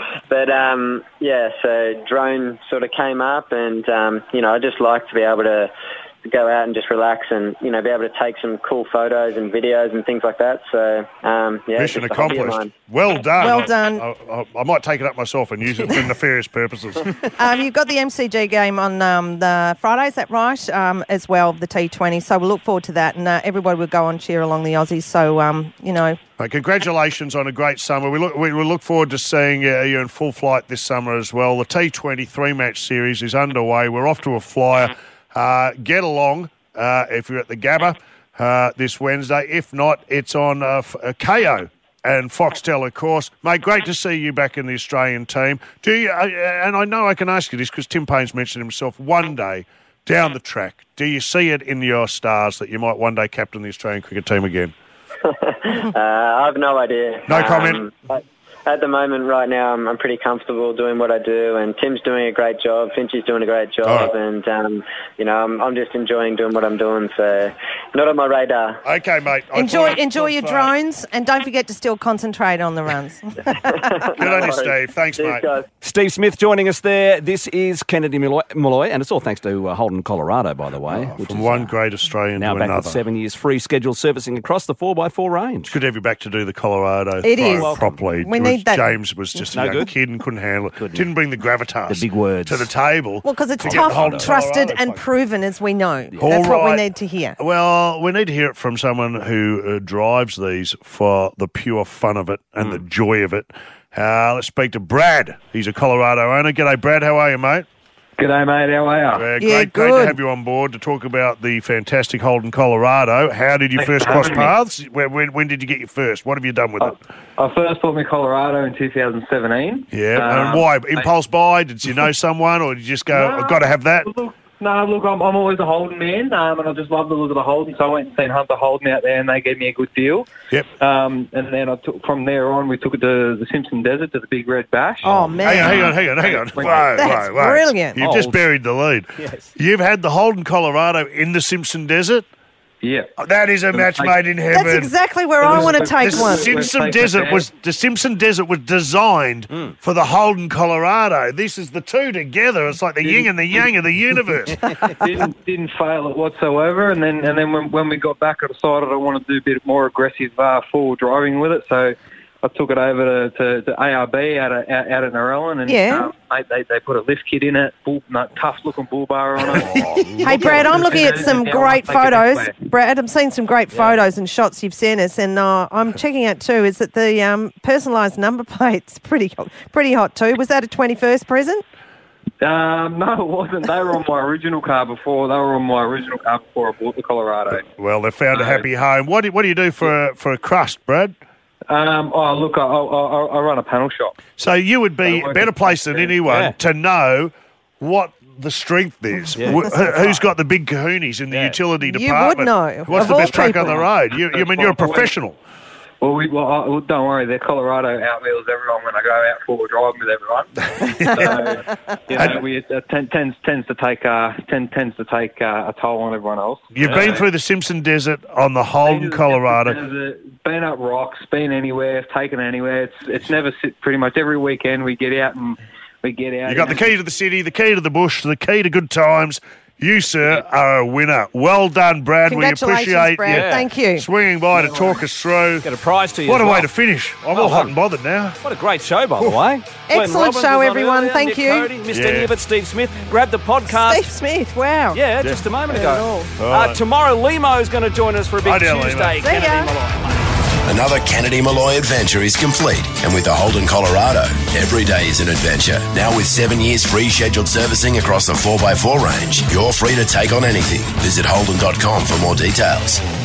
So drone sort of came up, and I just like to be able to go out and just relax and, be able to take some cool photos and videos and things like that. So, mission accomplished. Well done. Well done. I might take it up myself and use it for nefarious purposes. You've got the MCG game on the Friday, is that right? As well, the T20. So we'll look forward to that, and everybody will go on cheer along the Aussies. So, congratulations on a great summer. We look forward to seeing you in full flight this summer as well. The T20 three-match series is underway. We're off to a flyer. Get along if you're at the Gabba this Wednesday. If not, it's on KO and Foxtel, of course. Mate, great to see you back in the Australian team. Do you? And I know I can ask you this because Tim Payne's mentioned himself. One day down the track, do you see it in your stars that you might one day captain the Australian cricket team again? I have no idea. No comment. At the moment, right now, I'm pretty comfortable doing what I do, and Tim's doing a great job, Finchie's doing a great job, and, I'm just enjoying doing what I'm doing, so not on my radar. Okay, mate. Enjoy your drones, and don't forget to still concentrate on the runs. Good on you, Steve. Thanks, mate. Guys. Steve Smith joining us there. This is Kennedy Malloy, and it's all thanks to Holden, Colorado, by the way. Which is one great Australian now to back another. with 7 years free scheduled servicing across the 4x4 range. It's good to have you back to do the Colorado It is. properly. We need that. James was just a young kid and couldn't handle it. Didn't bring the gravitas The big words. to the table. Well, because it's to get the whole tough, trusted Colorado and play. proven, as we know. All That's what we right. need to hear. Well, we need to hear it from someone who drives these for the pure fun of it and the joy of it. Let's speak to Brad. He's a Colorado owner. G'day, Brad. How are you, mate? G'day, mate. How are you? Great to have you on board to talk about the fantastic Holden, Colorado. How did you first cross paths? When did you get your first? What have you done with it? I first bought my Colorado in 2017. Yeah, and why? Impulse buy? Did you know someone, or did you just go, I've got to have that? Look, I'm always a Holden man, and I just love the look of the Holden, so I went and seen Hunter Holden out there, and they gave me a good deal. Yep. And then from there on, we took it to the Simpson Desert, to the Big Red Bash. Oh, man. Hang on. That's brilliant. You've just buried the lead. Yes. You've had the Holden, Colorado in the Simpson Desert? Yeah. That is a match made in heaven. That's exactly where I want to take one. The Simpson Desert was designed for the Holden, Colorado. This is the two together. It's like the yin and the yang of the universe. Didn't fail it whatsoever, and then when we got back, I decided I wanted to do a bit more aggressive forward driving with it, so I took it over to ARB out at Narellan, and they put a lift kit in it, tough-looking bull bar on it. Hey, Brad, I'm looking at some great photos. Brad, I'm seeing some great photos and shots you've sent us, and I'm checking out too, is that the personalised number plate's pretty hot too. Was that a 21st present? No, it wasn't. They were on my original car before. I bought the Colorado. Well, they found a happy home. What do you do for a crust, Brad? I run a panel shop. So you would be better placed than anyone to know what the strength is. Yeah. Who's got the big kahunas in the utility You department? would know, What's of the all best truck on people. the road? You mean you're a professional. Well, don't worry. They're Colorado outwheels everyone when I go out four-wheel driving with everyone. So, it tends to take a toll on everyone else. You've been through the Simpson Desert on the Holden, Colorado. Been up rocks, been anywhere, taken anywhere. It's never sit. Pretty much every weekend we get out and we get out. You got the key to the city, the key to the bush, the key to good times. You, sir, are a winner. Well done, Brad. We appreciate Brad. you Thank you. swinging by to talk us through. Got a prize to you. What as a way well. to finish. I'm all hot and bothered now. What a great show, by the way. Glenn Excellent Robbins show, was on everyone. earlier, Thank Nick you. Cody, Mr. Nibbett, Steve Smith. Grab the podcast. Steve Smith, wow. Yeah, just a moment Not ago. at all. Tomorrow, Limo is going to join us for a big Hi there, Tuesday. Limo. See ya. Kennedy Malloy. Another Kennedy Malloy adventure is complete, and with the Holden, Colorado, every day is an adventure. Now with 7 years free scheduled servicing across the 4x4 range, you're free to take on anything. Visit Holden.com for more details.